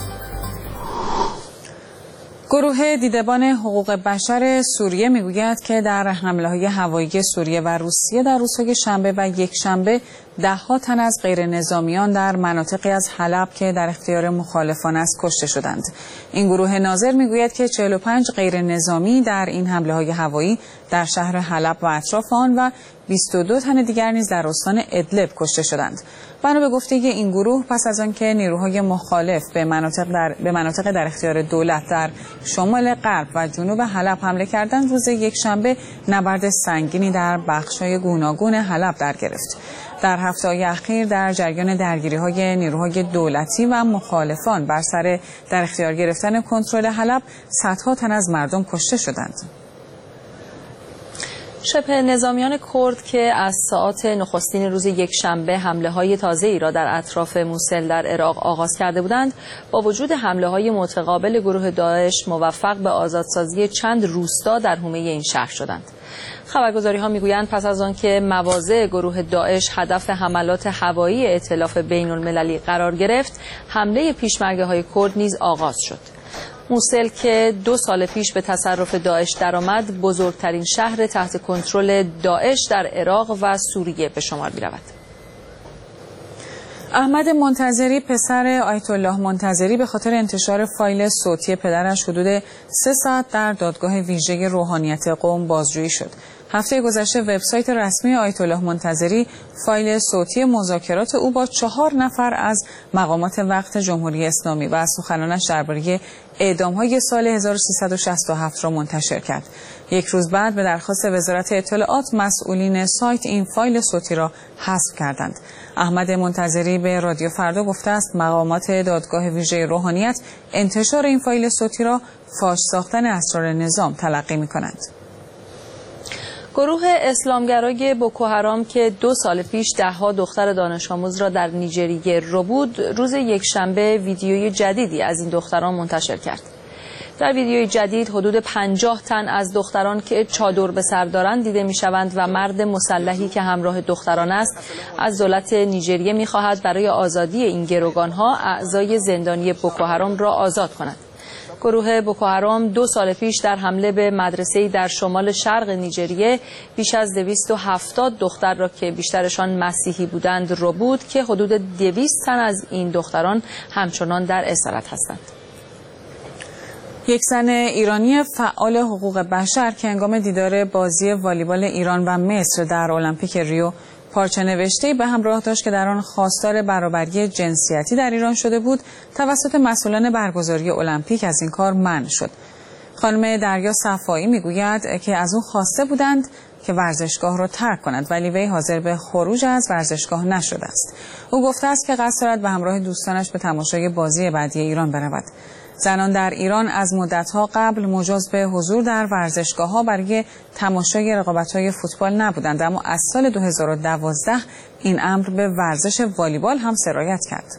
گروه دیدبان حقوق بشر سوریه میگوید که در حمله‌های هوایی سوریه و روسیه در روزهای شنبه و یکشنبه ده‌ها تن از غیر نظامیان در مناطقی از حلب که در اختیار مخالفان است کشته شدند. این گروه ناظر میگوید که چهل و پنج غیر نظامی در این حمله‌های هوایی در شهر حلب و اطراف آن و بیست و دو تن دیگر نیز در استان ادلب کشته شدند. بنا به گفته این گروه پس از آنکه نیروهای مخالف به مناطق در به مناطق در اختیار دولت در شمال غرب و جنوب حلب حمله کردند، روز یکشنبه نبرد سنگینی در بخش‌های گوناگون حلب در گرفت. در هفته‌های اخیر در جریان درگیری‌های نیروهای دولتی و مخالفان بر سر در اختیار گرفتن کنترل حلب صدها تن از مردم کشته شدند. شبه نظامیان کرد که از ساعات نخستین روز یکشنبه حمله‌های تازه‌ای را در اطراف موصل در عراق آغاز کرده بودند، با وجود حمله‌های متقابل گروه داعش موفق به آزادسازی چند روستا در حومه این شهر شدند. خبرگزاری‌ها می‌گویند پس از آنکه مواضع گروه داعش هدف حملات هوایی ائتلاف بین‌المللی قرار گرفت، حمله پیشمرگه‌های کرد نیز آغاز شد. موصل که دو سال پیش به تصرف داعش درآمد، بزرگترین شهر تحت کنترل داعش در عراق و سوریه به شمار می‌رود. احمد منتظری پسر آیت الله منتظری به خاطر انتشار فایل صوتی پدرش حدود سه ساعت در دادگاه ویژه روحانیت قم بازجویی شد. هفته گذشته وبسایت رسمی آیت الله منتظری فایل صوتی مذاکرات او با چهار نفر از مقامات وقت جمهوری اسلامی و سخنانش درباره اعدام‌های سال هزار و سیصد و شصت و هفت را منتشر کرد. یک روز بعد به درخواست وزارت اطلاعات مسئولین سایت این فایل صوتی را حذف کردند. احمد منتظری به رادیو فردا گفته است مقامات دادگاه ویژه روحانیت انتشار این فایل صوتی را فاش ساختن اسرار نظام تلقی می‌کنند. گروه اسلامگرای بوکو حرام که دو سال پیش ده‌ها دختر دانش آموز را در نیجریه ربود، روز یکشنبه ویدیوی جدیدی از این دختران منتشر کرد. در ویدیوی جدید حدود پنجاه تن از دختران که چادر به سر دارند دیده می‌شوند و مرد مسلحی که همراه دختران است از دولت نیجریه می‌خواهد برای آزادی این گروگان‌ها اعضای زندانی بوکو حرام را آزاد کند. گروه بوکو حرام دو سال پیش در حمله به مدرسه‌ای در شمال شرق نیجریه بیش از دویست و هفتاد دختر را که بیشترشان مسیحی بودند ربود که حدود دویست تن از این دختران همچنان در اسارت هستند. یک زن ایرانی فعال حقوق بشر که هنگام دیدار بازی والیبال ایران و مصر در المپیک ریو پارچه نوشته‌ای به همراه داشت که در آن خواستار برابری جنسیتی در ایران شده بود، توسط مسئولان برگزاری المپیک از این کار منع شد. خانم دریا صفایی میگوید که از او خواسته بودند که ورزشگاه را ترک کند، ولی وی حاضر به خروج از ورزشگاه نشده است. او گفته است که قصد دارد به همراه دوستانش به تماشای بازی بعدی ایران برود. زنان در ایران از مدت‌ها قبل مجاز به حضور در ورزشگاه‌ها برای تماشای رقابت‌های فوتبال نبودند، اما از سال دو هزار و دوازده این امر به ورزش والیبال هم سرایت کرد.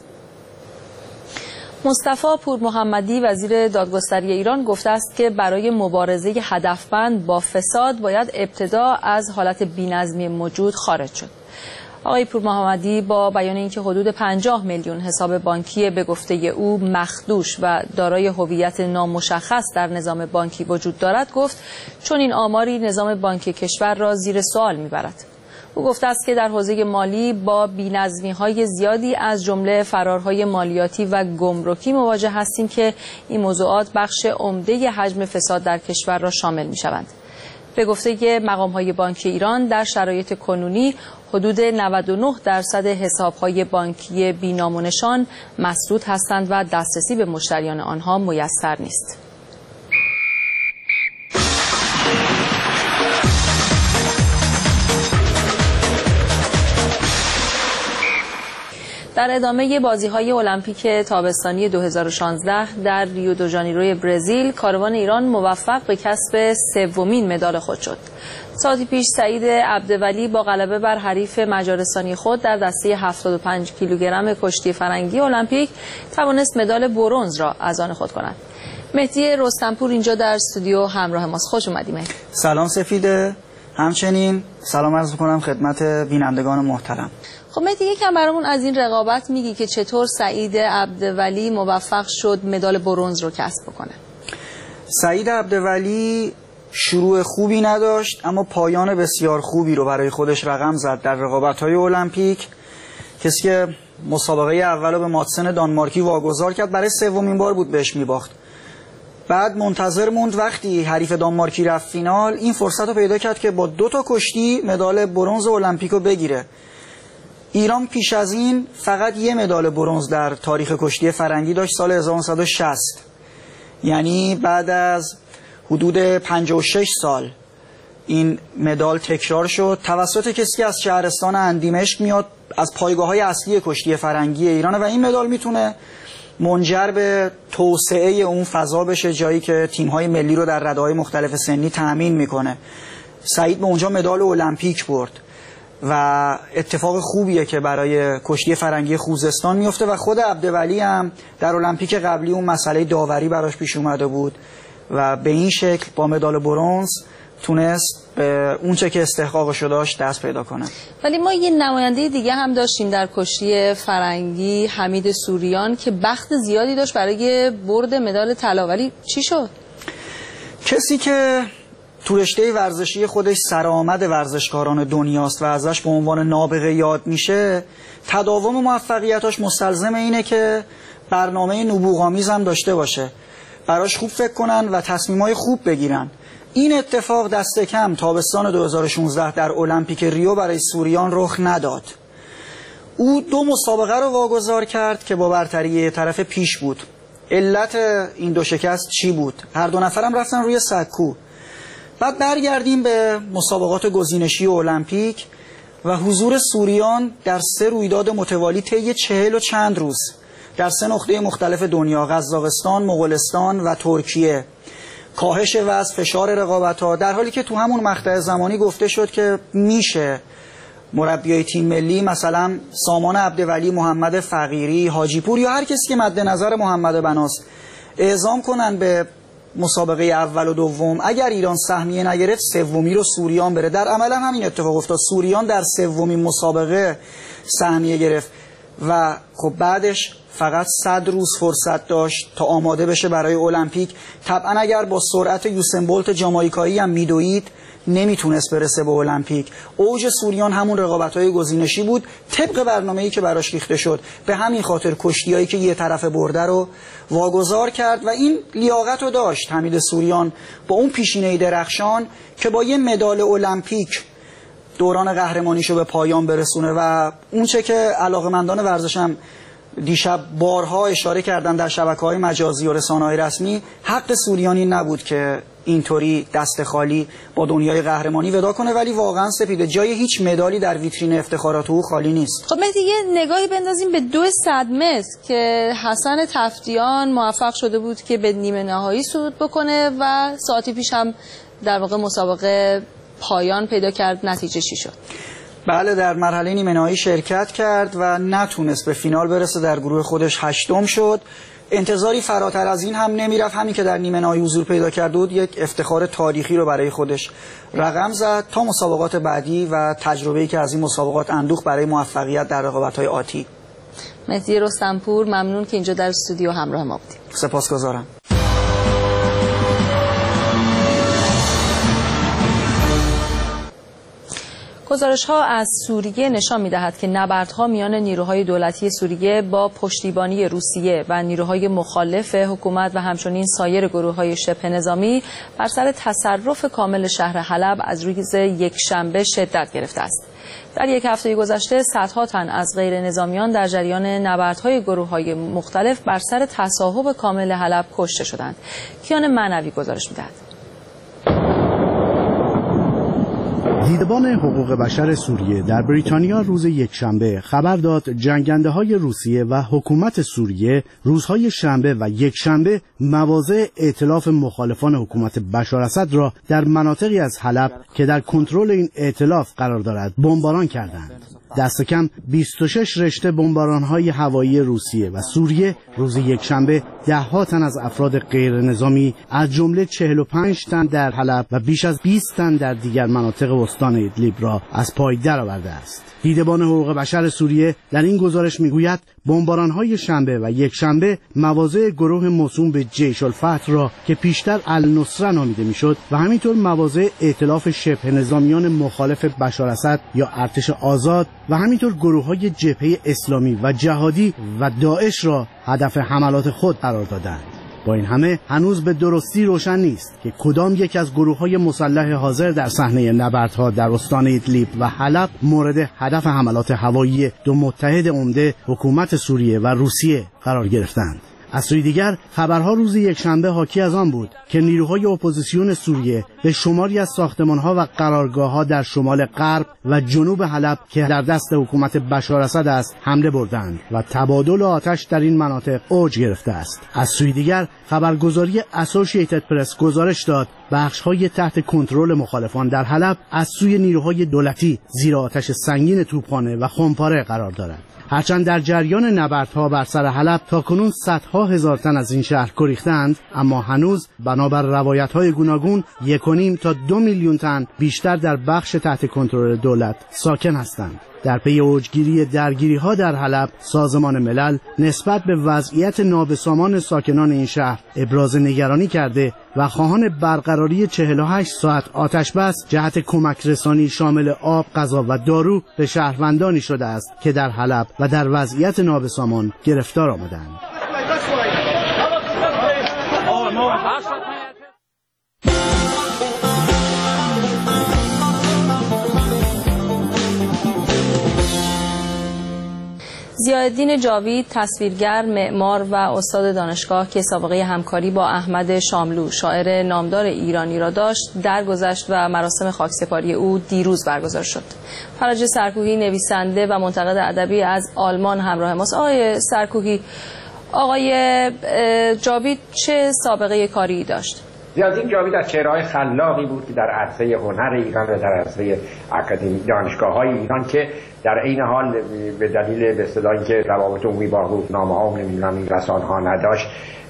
مصطفی پور محمدی وزیر دادگستری ایران گفته است که برای مبارزه هدفمند با فساد باید ابتدا از حالت بی‌نظمی موجود خارج شد. آقای پور محمدی با بیان اینکه حدود پنجاه میلیون حساب بانکی به گفته او مخدوش و دارای هویت نامشخص در نظام بانکی وجود دارد گفت چون این آماری نظام بانکی کشور را زیر سوال میبرد. او گفته است که در حوزه مالی با بی‌نظمی‌های زیادی از جمله فرارهای مالیاتی و گمرکی مواجه هستیم که این موضوعات بخش عمده حجم فساد در کشور را شامل می‌شوند. به گفته مقام‌های بانکی ایران در شرایط کنونی حدود نود و نه درصد حساب‌های بانکی بی‌نام و نشان مسدود هستند و دسترسی به مشتریان آنها میسر نیست. در ادامه بازی‌های المپیک تابستانی دو هزار و شانزده در ریو دو ژانیروی برزیل، کاروان ایران موفق به کسب سومین مدال خود شد. ساعتی پیش سعید عبدولی با غلبه بر حریف مجارستانی خود در دسته هفتاد و پنج کیلوگرم کشتی فرنگی المپیک توانست مدال برنز را از آن خود کند. مهدی رستمپور اینجا در استودیو همراه ماست. خوش اومدی مهدی. سلام سفیده، همچنین سلام عرض می‌کنم خدمت بینندگان محترم. خب مهدی یکم برامون از این رقابت میگی که چطور سعید عبدولی موفق شد مدال برنز رو کسب بکنه؟ سعید عبدولی شروع خوبی نداشت اما پایان بسیار خوبی رو برای خودش رقم زد در رقابت‌های المپیک. کسی که مسابقه اول رو به مادسن دانمارکی واگذار کرد، برای سومین بار بود بهش میباخت. بعد منتظر موند وقتی حریف دانمارکی رفت فینال، این فرصت رو پیدا کرد که با دو تا کشتی مدال برنز المپیک رو بگیره. ایران پیش از این فقط یه مدال برنز در تاریخ کشتی فرنگی داشت، سال هزار و نهصد و شصت. یعنی بعد از حدود پنجاه و شش سال این مدال تکرار شد توسط کسی که از شهرستان اندیمشک میاد، از پایگاه‌های اصلی کشتی فرنگی ایرانه و این مدال میتونه منجر به توسعه اون فضا بشه، جایی که تیم‌های ملی رو در رده‌های مختلف سنی تأمین میکنه. سعید به اونجا مدال المپیک برد و اتفاق خوبیه که برای کشتی فرنگی خوزستان میفته و خود عبدولی هم در المپیک قبلی اون مسئله داوری براش پیش اومده بود و به این شکل با مدال برنز تونست به اون چه که استحقاقش داشت دست پیدا کنه. ولی ما یه نماینده دیگه هم داشتیم در کشتی فرنگی، حمید سوریان، که بخت زیادی داشت برای برد مدال طلا، ولی چی شد؟ کسی که تو رشته ورزشی خودش سرآمد ورزشکاران دنیاست و ازش به عنوان نابغه یاد میشه، تداوم موفقیتاش مستلزم اینه که برنامه نبوغامیز هم داشته باشه، براش خوب فکر کنن و تصمیمای خوب بگیرن. این اتفاق دست کم تابستان دو هزار و شانزده در المپیک ریو برای سوریان رخ نداد. او دو مسابقه رو واگذار کرد که با برتری طرف پیش بود. علت این دو شکست چی بود؟ هر دو نفرم رفتن روی سکو. بعد برگردیم به مسابقات گزینشی المپیک و حضور سوریان در سه رویداد متوالی طی چهل و چند روز در سه نقطه مختلف دنیا، قزاقستان، مغولستان و ترکیه. کاهش وزن، فشار رقابت‌ها، در حالی که تو همون مقطع زمانی گفته شد که میشه مربیای تیم ملی مثلا سامان عبدولی، محمد فقیری، حاجی پور یا هر کسی که مد نظر محمد بناست اعزام کنن به مسابقه اول و دوم. اگر ایران سهمیه نگرفت سومی رو سوریان بره. در عمل هم همین اتفاق افتاد. سوریان در سومین مسابقه سهمیه گرفت و خب بعدش فقط صد روز فرصت داشت تا آماده بشه برای المپیک. طبعا اگر با سرعت یوسین بولت جامائیکایی هم میدوید نمیتونست برسه به المپیک. اوج سوریان همون رقابت‌های گزینشی بود طبق برنامه‌ای که براش ریخته شد. به همین خاطر کشتیایی که یه طرف برده رو واگذار کرد و این لیاقت رو داشت حمید سوریان با اون پیشینه درخشان که با یه مدال المپیک دوران قهرمانیشو به پایان برسونه. و اون چه که علاقه‌مندان ورزشم دیشب بارها اشاره کردن در شبکه‌های مجازی و رسانه‌های رسمی، حق سوریانی نبود که اینطوری دست خالی با دنیای قهرمانی ودا کنه، ولی واقعا سپیده جای هیچ مدالی در ویترین افتخارات او خالی نیست. خب مهدی یه نگاهی بندازیم به دو صد متر که حسن تفتیان موفق شده بود که به نیمه نهایی صعود بکنه و ساعتی پیش هم در واقع مسابقه پایان پیدا کرد. نتیجه چی شد؟ بله، در مرحله نیمه نهایی شرکت کرد و نتونست به فینال برسه، در گروه خودش هشتم شد. انتظاری فراتر از این هم نمیرفت. همین که در نیمه نهایی حضور پیدا کرد بود یک افتخار تاریخی رو برای خودش رقم زد تا مسابقات بعدی و تجربه‌ای که از این مسابقات اندوخت برای موفقیت در رقابت‌های آتی. مهدی رستمپور، ممنون که اینجا در استودیو همراه ما بودید. سپاسگزارم. گزارش‌ها از سوریه نشان می‌دهد که نبردها میان نیروهای دولتی سوریه با پشتیبانی روسیه و نیروهای مخالف حکومت و همچنین سایر گروه‌های شبه نظامی بر سر تصرف کامل شهر حلب از روز یکشنبه شدت گرفته است. در یک هفته گذشته صدها تن از غیر نظامیان در جریان نبردهای گروه‌های مختلف بر سر تصاحب کامل حلب کشته شدند. کیان معنوی گزارش می‌دهد. دیدبان حقوق بشر سوریه در بریتانیا روز یکشنبه خبر داد جنگنده‌های روسیه و حکومت سوریه روزهای شنبه و یکشنبه مواضع ائتلاف مخالفان حکومت بشار اسد را در مناطقی از حلب که در کنترل این ائتلاف قرار دارد بمباران کردند. دست کم بیست و شش رشته بمباران‌های هوایی روسیه و سوریه روز یکشنبه ده‌ها تن از افراد غیر نظامی از جمله چهل و پنج تن در حلب و بیش از بیست تن در دیگر مناطق استان ادلیب را از پای درآورده است. دیدبان حقوق بشر سوریه در این گزارش میگوید بمباران‌های شنبه و یکشنبه مواضع گروه موسوم به جیش الفتح را که پیشتر النصره نامیده میشد و همینطور مواضع ائتلاف شبه نظامیان مخالف بشار اسد یا ارتش آزاد و همینطور گروه‌های جبهه اسلامی و جهادی و داعش را هدف حملات خود قرار دادند. با این همه هنوز به درستی روشن نیست که کدام یک از گروه‌های مسلح حاضر در صحنه نبردها در استان ادلیب و حلب مورد هدف حملات هوایی دو متحد عمده حکومت سوریه و روسیه قرار گرفتند. از سوی دیگر خبرها روز یکشنبه حاکی از آن بود که نیروهای اپوزیسیون سوریه به شماری از ساختمان‌ها و قرارگاه‌ها در شمال غرب و جنوب حلب که در دست حکومت بشار اسد است حمله بردند و تبادل آتش در این مناطق اوج گرفته است. از سوی دیگر خبرگزاری اسوسییتد پرس گزارش داد بخش‌های تحت کنترل مخالفان در حلب از سوی نیروهای دولتی زیر آتش سنگین توپخانه و خمپاره قرار دارند. هرچند در جریان نبردها بر سر حلب تاکنون صدها هزار تن از این شهر گریختند، اما هنوز بنابر روایت‌های گوناگون یک و نیم تا دو میلیون تن بیشتر در بخش تحت کنترل دولت ساکن هستند. در پی اوجگیری درگیری‌ها در حلب، سازمان ملل نسبت به وضعیت نابسامان ساکنان این شهر ابراز نگرانی کرده و خواهان برقراری چهل و هشت ساعت آتش بس جهت کمک رسانی شامل آب، غذا و دارو به شهروندانی شده است که در حلب و در وضعیت نابسامان گرفتار آمدند. ضیاءالدین جاوید تصویرگر، معمار و استاد دانشگاه که سابقه همکاری با احمد شاملو شاعر نامدار ایرانی را داشت درگذشت و مراسم خاکسپاری او دیروز برگزار شد. فرج سرکوهی نویسنده و منتقد ادبی از آلمان همراه ماست. آقای سرکوهی، آقای جاوید چه سابقه کاری داشت؟ ضیاءالدین جاوید از چهره‌های خلاقی بود که در عرصه هنر ایران و در عرصه اکادمی دانشگاه‌های ایران که در این حال به دلیل به اصطلاح اینکه روابط عمومی با روزنامه‌ها و نمی‌دونم رسانه‌ها نداشت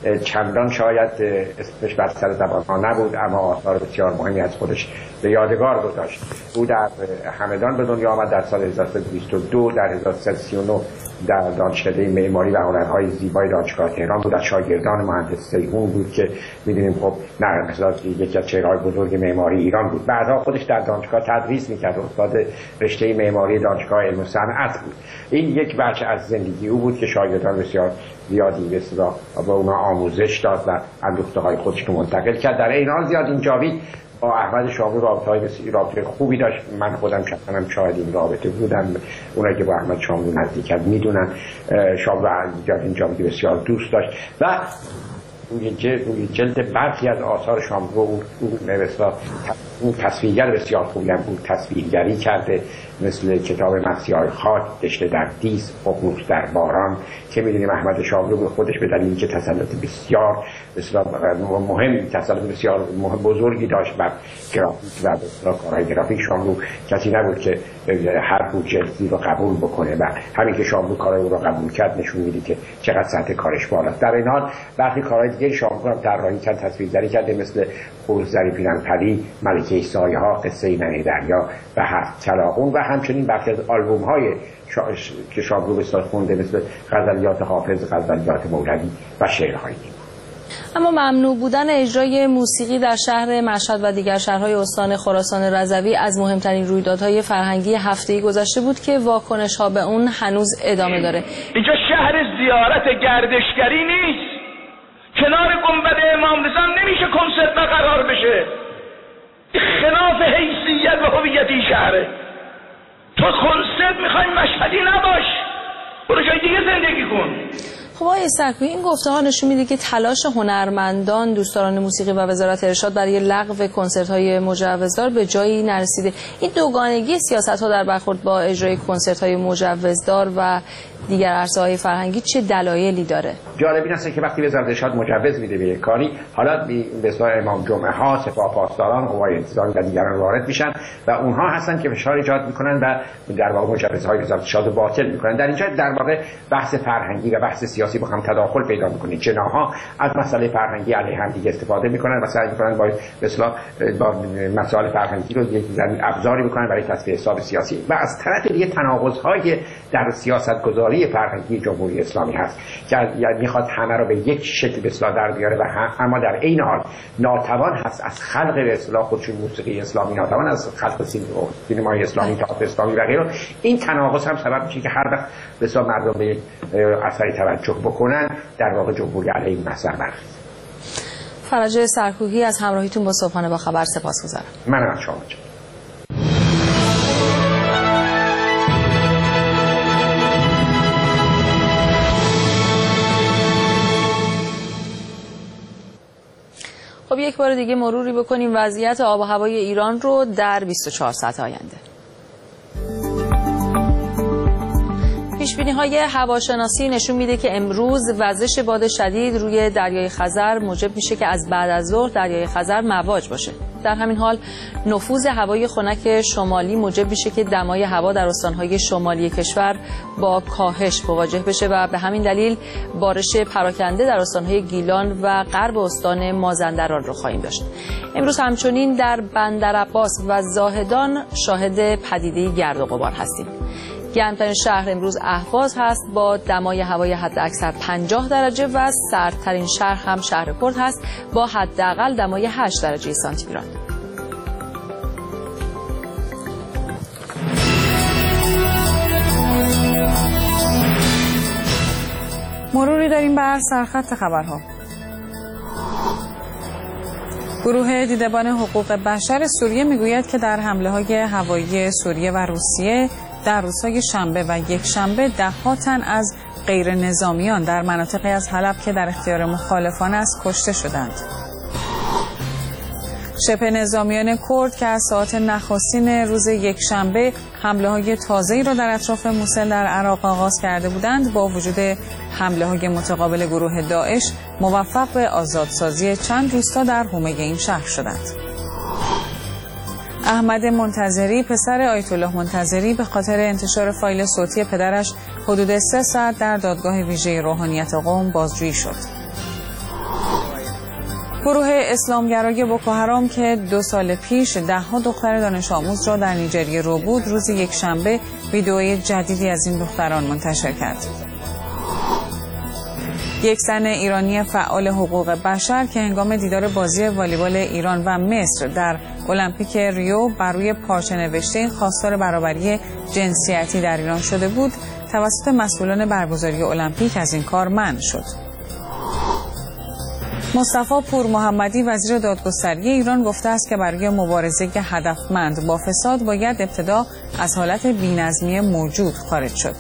چندان شاید اسمش بر سر زبان‌ها نبود، اما آثار بسیار مهمی از خودش به یادگار گذاشت. او در همدان به دنیا آمد در سال هزار و سیصد و بیست و دو. در هزار و سیصد و سی و نه در دانشکده معماری و هنرهای زیبای دانشگاه تهران بود. از شاگردان مهندس سیهون بود که می‌دونیم خب نه مثلا یکی از چهره‌های بزرگ معماری ایران بود. بعدها خودش در دانشگاه تدریس می‌کرد، استاد رشته معماری دانشگاه علم و صنعت بود. این یک بخش از زندگی او بود که شاگردان بسیار زیادی به اصطلاح با اونها آموزش داد و اندوخته‌های خودش رو منتقل کرد. در این حال ضیاءالدین جاوید با احمد شاملو رابطه‌های بسیار رابطه خوبی داشت. من خودم شخصا شاهد این رابطه بودم. اونایی که با احمد شاملو نزدیکن میدونن شاملو ضیاءالدین جاوید بسیار دوست داشت و روی جلد برخی از آثار شاملو او نوشته اون تصویرگر بسیار خوبی هم بود، تصویرگری کرده، مثل کتاب مسیحای خاک، دشت در دیس، اقیانوس در باران که می‌دونیم احمد شاملو به خودش به دلیل اینکه تسلط بسیار بسیار مهم تسلط بسیار مهم بزرگی داشت بر گرافیک و بسیار کارهای گرافیک، شاملو کسی نبود که هر بودجه رو قبول بکنه و همین که شاملو کارهای او رو قبول کرد نشون میده که چقدر سطح کارش بالاست. در این حال برخی کارهای دیگه شاملو هم طراحی کرد، تصویرگری کرده، مثل خروس‌زری پیرنپری، ملکه سایه‌ها، قصه ننه دریا و هفت کلاغون و همچنین برخی از آلبوم‌های شا... که شاملو به سال خونده، مثل غزلیات حافظ، غزلیات مولوی و شعرهای دیگر. اما ممنوع بودن اجرای موسیقی در شهر مشهد و دیگر شهرهای استان خراسان رضوی از مهمترین رویدادهای فرهنگی هفته گذشته بود که واکنش‌ها به اون هنوز ادامه داره. اینجا شهر زیارت گردشگری نیست. کنار گنبد امام رضا نمیشه کنسرت برقرار بشه. خلاف حیثیت و هویت این شهره. تو کنسرت میخوای مشهدی نباش، برو جای دیگه زندگی کن. خب آقای سرکویی، این گفته ها نشون میده که تلاش هنرمندان، دوستداران موسیقی و وزارت ارشاد برای لغو کنسرت های مجوزدار به جایی نرسیده. این دوگانگی سیاست ها در برخورد با اجرای کنسرت های مجوزدار و دیگر عرصه‌های فرهنگی چه دلایلی داره؟ جالب این است که وقتی وزارت ارشاد مجوز میده به یک کاری، حالا به اصطلاح امام جمعه ها، سپاه پاسداران، قوای انتظامی و دیگران وارد میشن و اونها هستن که فشار ایجاد میکنن و در واقع مجوزهای وزارت ارشاد باطل میکنن. در اینجا در واقع بحث فرهنگی و بحث سیاسی با هم تداخل پیدا میکنه. جناح‌ها از مسئله فرهنگی علیه هم دیگه استفاده میکنن و سعی میکنن با به اصطلاح با مسائل فرهنگی رو یک زمین ابزاری میکنن برای تصفیه حساب سیاسی. و از طرف دیگه تناقض‌های در سیاست‌گذاری فرهنگی جمهوری اسلامی هست که یعنی میخواد همه رو به یک شکل به اصطلاح در بیاره و هم اما در عین حال ناتوان هست از خلق به اصطلاح خودشون موسیقی اسلامی، ناتوان از خلق سینمای اسلامی، تئاتر اسلامی و غیره. این تناقض هم سبب میشه که هر وقت به اصطلاح مردم به اثری توجه بکنن در واقع جمهوری علیه این مسئله برخیزه. فرج سرکوهی، از همراهیتون با صبحانه با خبر سپاسگزارم. منم از شما. خب یک بار دیگه مروری بکنیم وضعیت آب و هوای ایران رو در بیست و چهار ساعت آینده. پیشبینی‌های هواشناسی نشون میده که امروز وزش باد شدید روی دریای خزر موجب میشه که از بعد از ظهر دریای خزر مواج باشه. در همین حال نفوذ هوای خنک شمالی موجب میشه که دمای هوا در استان‌های شمالی کشور با کاهش مواجه بشه و به همین دلیل بارش پراکنده در استان‌های گیلان و غرب استان مازندران رو خواهیم داشت. امروز همچنین در بندرعباس و زاهدان شاهد پدیده گرد و غبار هستیم. گرمترین شهر امروز اهواز هست با دمای هوای حداکثر پنجاه درجه و سردترین شهر هم شهر کرد هست با حداقل دمای هشت درجه سانتیگراد. مروری داریم بر سرخط خبرها. گروه دیدبان حقوق بشر سوریه میگوید که در حمله‌های هوایی سوریه و روسیه در روزهای شنبه و یک شنبه ده ها تن از غیر نظامیان در مناطقی از حلب که در اختیار مخالفان است کشته شدند. شبه نظامیان کرد که از ساعات نخستین روز یک شنبه حمله های تازه‌ای را در اطراف موصل در عراق آغاز کرده بودند، با وجود حمله های متقابل گروه داعش موفق به آزادسازی چند روستا در حومه این شهر شدند. احمد منتظری پسر آیت الله منتظری به خاطر انتشار فایل صوتی پدرش حدود سه ساعت در دادگاه ویژه روحانیت قم بازجویی شد. گروه اسلامگرای بوکو حرام که دو سال پیش ده ها دختر دانش آموز را در نیجریه رو بود، روز یک شنبه ویدئوی جدیدی از این دختران منتشر کرد. یک زن ایرانی فعال حقوق بشر که هنگام دیدار بازی والیبال ایران و مصر در المپیک ریو بر روی پارچه نوشته خواستار برابری جنسیتی در ایران شده بود، توسط مسئولان برگزاری المپیک از این کار منع شد. مصطفی پور محمدی وزیر دادگستری ایران گفته است که برای مبارزه هدفمند با فساد باید ابتدا از حالت بی‌نظمی موجود خارج شد.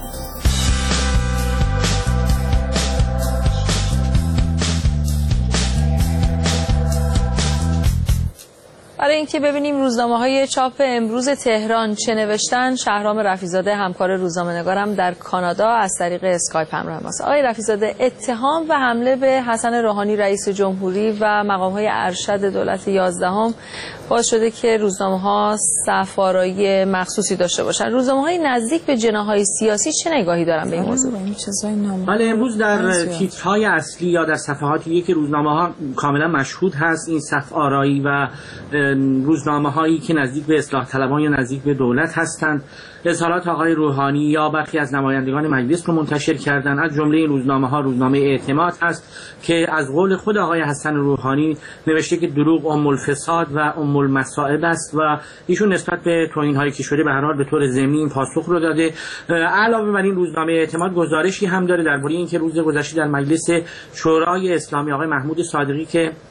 برای اینکه ببینیم روزنامه‌های چاپ امروز تهران چه نوشتن، شهرام رفیع‌زاده همکار روزنامه‌نگارم در کانادا از طریق اسکایپ همراه ماست. آقای رفیع‌زاده، اتهام و حمله به حسن روحانی رئیس جمهوری و مقام‌های ارشد دولت یازدهم باعث شده که روزنامه‌ها صف‌آرایی مخصوصی داشته باشند. روزنامه‌های نزدیک به جناح‌های سیاسی چه نگاهی دارن به این موضوع؟ بله، امروز در تیترهای اصلی یا در صفحاتی که روزنامه‌ها کاملا مشهود هست این صف‌آرایی و روزنامه‌هایی که نزدیک به اصلاح طلبان یا نزدیک به دولت هستند اظهارات آقای روحانی یا برخی از نمایندگان مجلس رو منتشر کردن. از جمله این روزنامه‌ها روزنامه اعتماد هست که از قول خود آقای حسن روحانی نوشته که دروغ ام الفساد و ام المصائب است و ایشون نسبت به توهین‌هایی که شده به هر حال به طور ضمنی پاسخ رو داده. علاوه بر این روزنامه اعتماد گزارشی هم داره درباره اینکه روز گذشته در مجلس شورای اسلامی آقای محمود صادقی که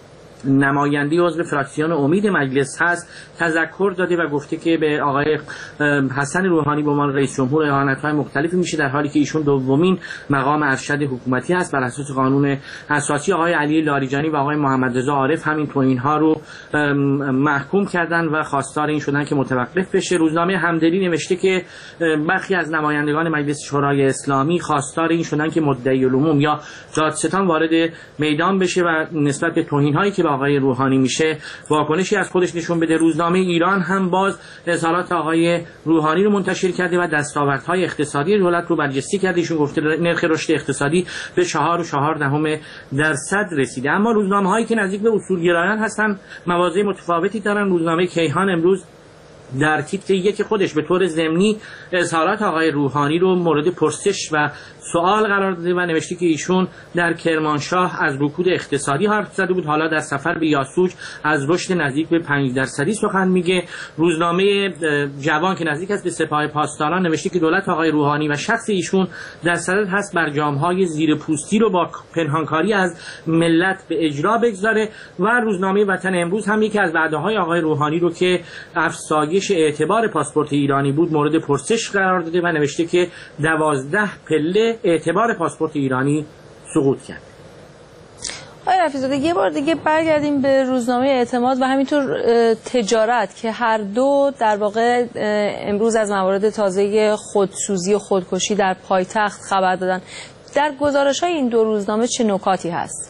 نماینده عضو فراکسیون امید مجلس هست تذکر داده و گفته که به آقای حسن روحانی به عنوان رئیس جمهور اهانت‌های مختلفی میشه، در حالی که ایشون دومین مقام ارشد حکومتی هست. بر اساس قانون اساسی آقای علی لاریجانی و آقای محمد رضا عارف همین توهین‌ها رو محکوم کردن و خواستار این شدن که متوقف بشه. روزنامه همدلی نوشته که برخی از نمایندگان مجلس شورای اسلامی خواستار این شدن که مدعی العموم یا دادستان وارد میدان بشه و نسبت به توهین‌هایی که به آقای روحانی میشه واکنشی از خودش نشون بده. روزنامه ایران هم باز اظهارات آقای روحانی رو منتشر کرده و دستاوردهای اقتصادی دولت رو برجسته کرده. ایشون گفته نرخ رشد اقتصادی به چهار و چهار دهم درصد رسیده. اما روزنامه‌هایی که نزدیک به اصولگرایان هستن مواضع متفاوتی دارن. روزنامه کیهان امروز در تیتر یک خودش به طور ضمنی اظهارات آقای روحانی رو مورد پرسش و سوال قرار داده و نوشته که ایشون در کرمانشاه از رکود اقتصادی حرف زده بود، حالا در سفر به یاسوج از رشد نزدیک به پنج درصدی سخن میگه. روزنامه جوان که نزدیک است به سپاه پاسداران نوشته که دولت آقای روحانی و شخص ایشون در صدد هست برجام‌های زیر پوستی رو با پنهانکاری از ملت به اجرا بگذاره. و روزنامه وطن امروز هم یکی از وعده‌های آقای روحانی رو که افزایش اعتبار پاسپورت ایرانی بود مورد پرسش قرار داده و نوشته که دوازده پله اعتبار پاسپورت ایرانی سقوط کرد. آقای رفیع‌زاده یه بار دیگه برگردیم به روزنامه اعتماد و همینطور تجارت که هر دو در واقع امروز از موارد تازه خودسوزی و خودکشی در پایتخت خبر دادن. در گزارش‌های این دو روزنامه چه نکاتی هست؟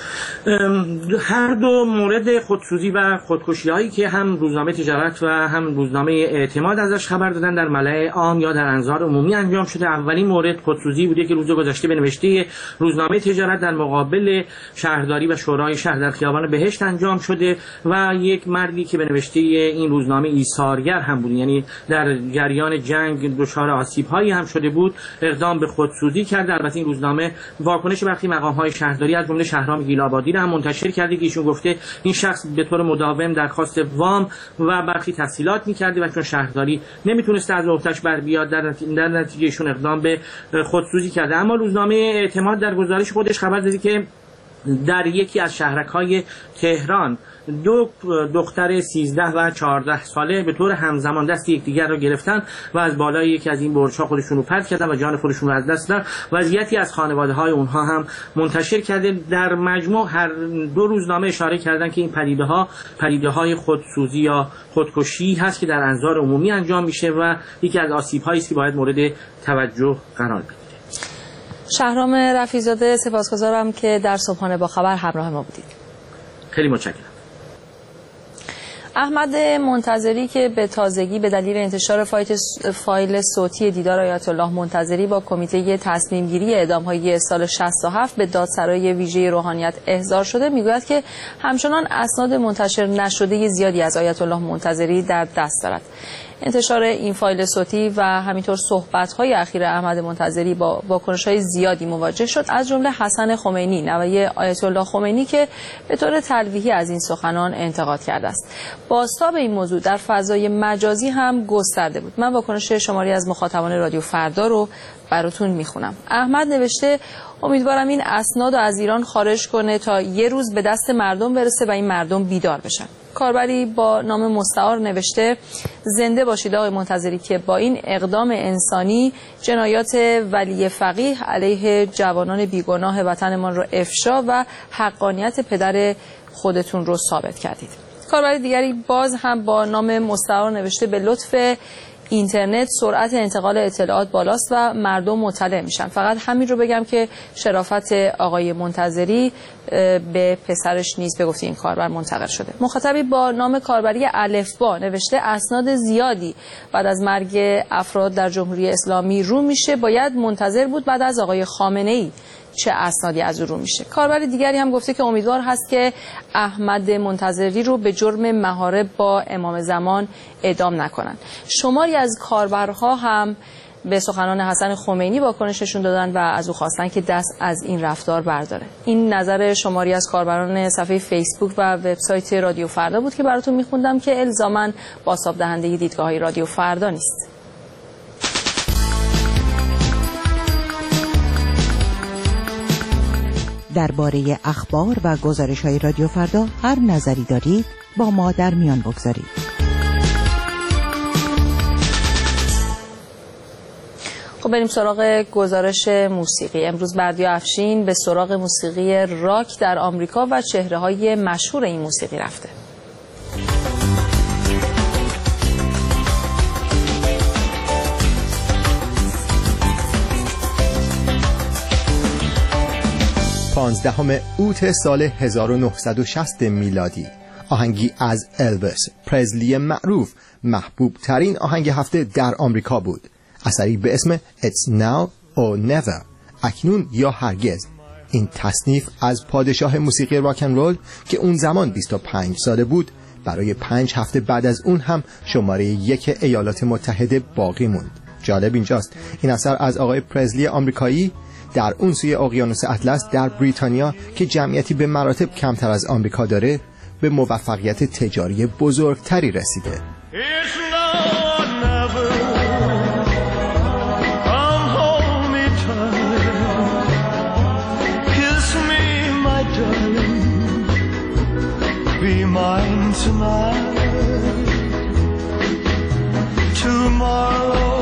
هر دو مورد خودسوزی و خودکشی هایی که هم روزنامه تجارت و هم روزنامه اعتماد ازش خبر دادن در ملأ عام یا در انظار عمومی انجام شده. اولین مورد خودسوزی بوده که روز گذشته به نوشته روزنامه تجارت در مقابل شهرداری و شورای شهر در خیابان بهشت انجام شده و یک مردی که به نوشته این روزنامه ایثارگر هم بود، یعنی در جریان جنگ دچار آسیب هایی هم شده بود، اقدام به خودسوزی کرده. البته این روزنامه واکنش برخی مقام های شهرداری از جمله شهرام گیلابادی را هم منتشر کرده که ایشون گفته این شخص به طور مداوم درخواست وام و برخی تسهیلات می‌کرده و چون شهرداری نمیتونسته از عهده‌اش بر بیاد در در نتیجه ایشون اقدام به خودسوزی کرده. اما روزنامه اعتماد در گزارش خودش خبر داده که در یکی از شهرک‌های تهران دو دختر سیزده و چهارده ساله به طور همزمان دست یکدیگر را گرفتن و از بالای یکی از این برج‌ها خودشون رو پرت کردن و جان خودشون رو از دست دادن. وضعیتی از خانواده‌های اونها هم منتشر کرده. در مجموع هر دو روزنامه اشاره کردن که این پدیده‌ها پدیده‌های خودسوزی یا خودکشی هست که در انظار عمومی انجام میشه و یکی از آسیب‌هایی است که باید مورد توجه قرار بگیره. شهرام رفیع‌زاده سپاسگزارم که در صبحانه با خبر همراه ما بودید. خیلی متشکرم. احمد منتظری که به تازگی به دلیل انتشار فایل صوتی دیدار آیت الله منتظری با کمیته تصمیم گیری اعدام‌های سال شصت و هفت به دادسرای ویژه روحانیت احضار شده، میگوید که همچنان اسناد منتشر نشده زیادی از آیت الله منتظری در دست دارد. انتشار این فایل صوتی و همینطور صحبت‌های اخیر احمد منتظری با واکنش‌های زیادی مواجه شد، از جمله حسن خمینی نوه آیت الله خمینی که به طور تلویحی از این سخنان انتقاد کرده است. بازتاب این موضوع در فضای مجازی هم گسترده بود. من واکنش شماری از مخاطبان رادیو فردا رو براتون میخونم. احمد نوشته امیدوارم این اسناد از ایران خارج کنه تا یه روز به دست مردم برسه و این مردم بیدار بشن. کاربری با نام مستعار نوشته زنده باشید آقای منتظری که با این اقدام انسانی جنایات ولی فقیه علیه جوانان بیگناه وطنمان رو افشا و حقانیت پدر خودتون رو ثابت کردید. کاربری دیگری باز هم با نام مستعار نوشته به لطف اینترنت سرعت انتقال اطلاعات بالاست و مردم مطلع میشن. فقط همین رو بگم که شرافت آقای منتظری به پسرش نیز به گفته این کاربر منتقل شده. مخاطبی با نام کاربری الفبا نوشته اسناد زیادی بعد از مرگ افراد در جمهوری اسلامی رو میشه، باید منتظر بود بعد از آقای خامنه ای چه اسنادی از او رو میشه. کاربر دیگری هم گفته که امیدوار هست که احمد منتظری رو به جرم محارب با امام زمان اعدام نکنن. شماری از کاربرها هم به سخنان حسن خمینی واکنششون دادن و از او خواستن که دست از این رفتار برداره. این نظر شماری از کاربران صفحه فیسبوک و وبسایت رادیو فردا بود که براتون میخوندم که الزاماً بازتاب دهنده دیدگاه‌های رادیو فردا نیست. درباره اخبار و گزارش‌های رادیو فردا هر نظری دارید با ما در میان بگذارید. خب بریم سراغ گزارش موسیقی. امروز بردیا افشین به سراغ موسیقی راک در آمریکا و چهره‌های مشهور این موسیقی رفته. پانزدهم اوت سال هزار و نهصد و شصت میلادی، آهنگی از الویس پرزلی معروف، محبوب ترین آهنگ هفته در آمریکا بود. اثری به اسم It's Now or Never، اکنون یا هرگز. این تصنیف از پادشاه موسیقی راکن رول که اون زمان بیست و پنج ساله بود، برای پنج هفته بعد از اون هم شماره یک ایالات متحده باقی موند. جالب اینجاست این اثر از آقای پرزلی آمریکایی در اون سوی اقیانوس اطلس در بریتانیا که جمعیتی به مراتب کمتر از آمریکا داره، به موفقیت تجاری بزرگتری رسیده. Be mine tonight. Tomorrow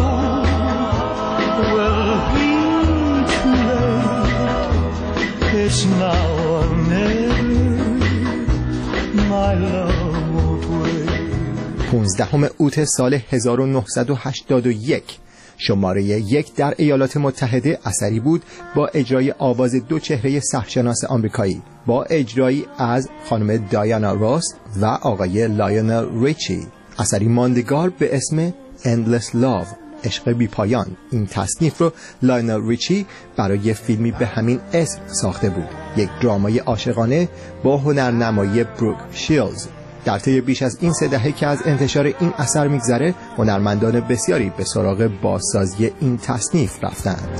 will be too late. It's now or never. My love won't wait. پانزدهم اوت سال هزار و نهصد و هشتاد و یک، شماره یک در ایالات متحده، اثری بود با اجرای آواز دو چهره سرشناس آمریکایی، با اجرایی از خانم دایانا روس و آقای لایونل ریچی. اثری ماندگار به اسم Endless Love، عشق بی پایان. این تصنیف رو لایونل ریچی برای فیلمی به همین اسم ساخته بود، یک درامای عاشقانه با هنرنمایی بروک شیلز. در طی بیش از این سه دهه که از انتشار این اثر میگذره، هنرمندان بسیاری به سراغ بازسازی این تصنیف رفتند.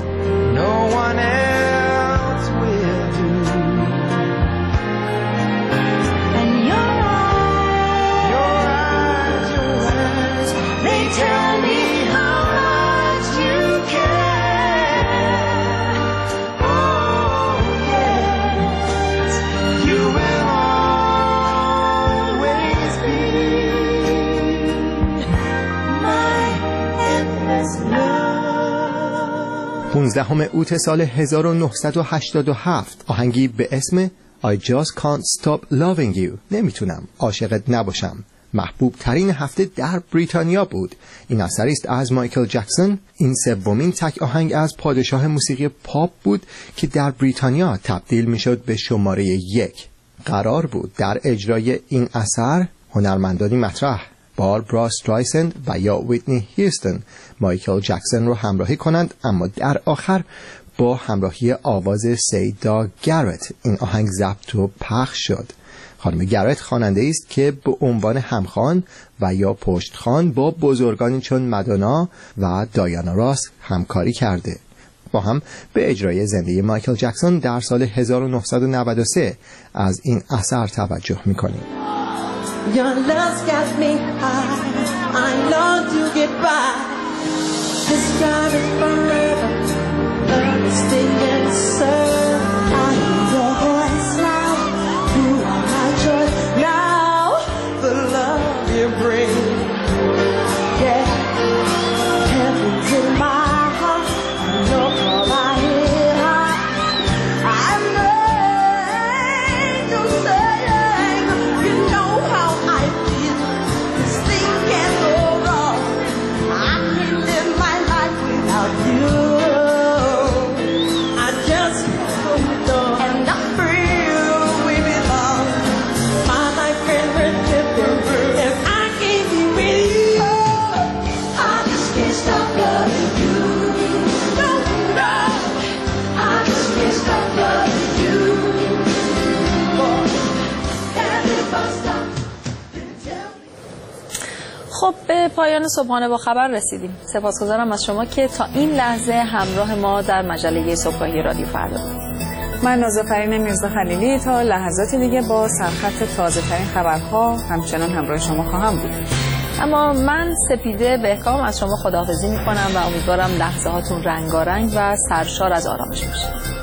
پانزدهم اوت سال هزار و نهصد و هشتاد و هفت، آهنگی به اسم I just can't stop loving you، نمیتونم عاشقت نباشم، محبوب ترین هفته در بریتانیا بود. این اثری است از مایکل جکسون. این سومین تک آهنگ از پادشاه موسیقی پاپ بود که در بریتانیا تبدیل میشد به شماره یک. قرار بود در اجرای این اثر هنرمندانی مطرح، باربرا استرایسند و یا ویتنی هیوستن، مایکل جکسون رو همراهی کنند، اما در آخر با همراهی آواز سیدا گرت این آهنگ ضبط و پخش شد. خانم گرت خواننده است که به عنوان همخوان و یا پشتخوان با بزرگانی چون مادونا و دایانا روس همکاری کرده. با هم به اجرای زنده مایکل جکسون در سال هزار و نهصد و نود و سه از این اثر توجه می‌کنیم. Your love's got me high. I long to get by. This time is forever. Love is stinging so. I hear your voice now. You are my choice now. The love you bring. Yeah. Heaven's in my heart. I know all I hear. I'm ready to say. خب به پایان صبحانه با خبر رسیدیم. سپاسگزارم از شما که تا این لحظه همراه ما در مجله صبحگاهی رادیو فردا. من نازافرین میرزا خلیلی تا لحظات دیگه با سرخط تازه ترین خبرها همچنان همراه شما خواهم بود. اما من سپیده بهکام از شما خداحافظی میکنم و امیدوارم لحظه هاتون رنگارنگ و سرشار از آرامش باشه.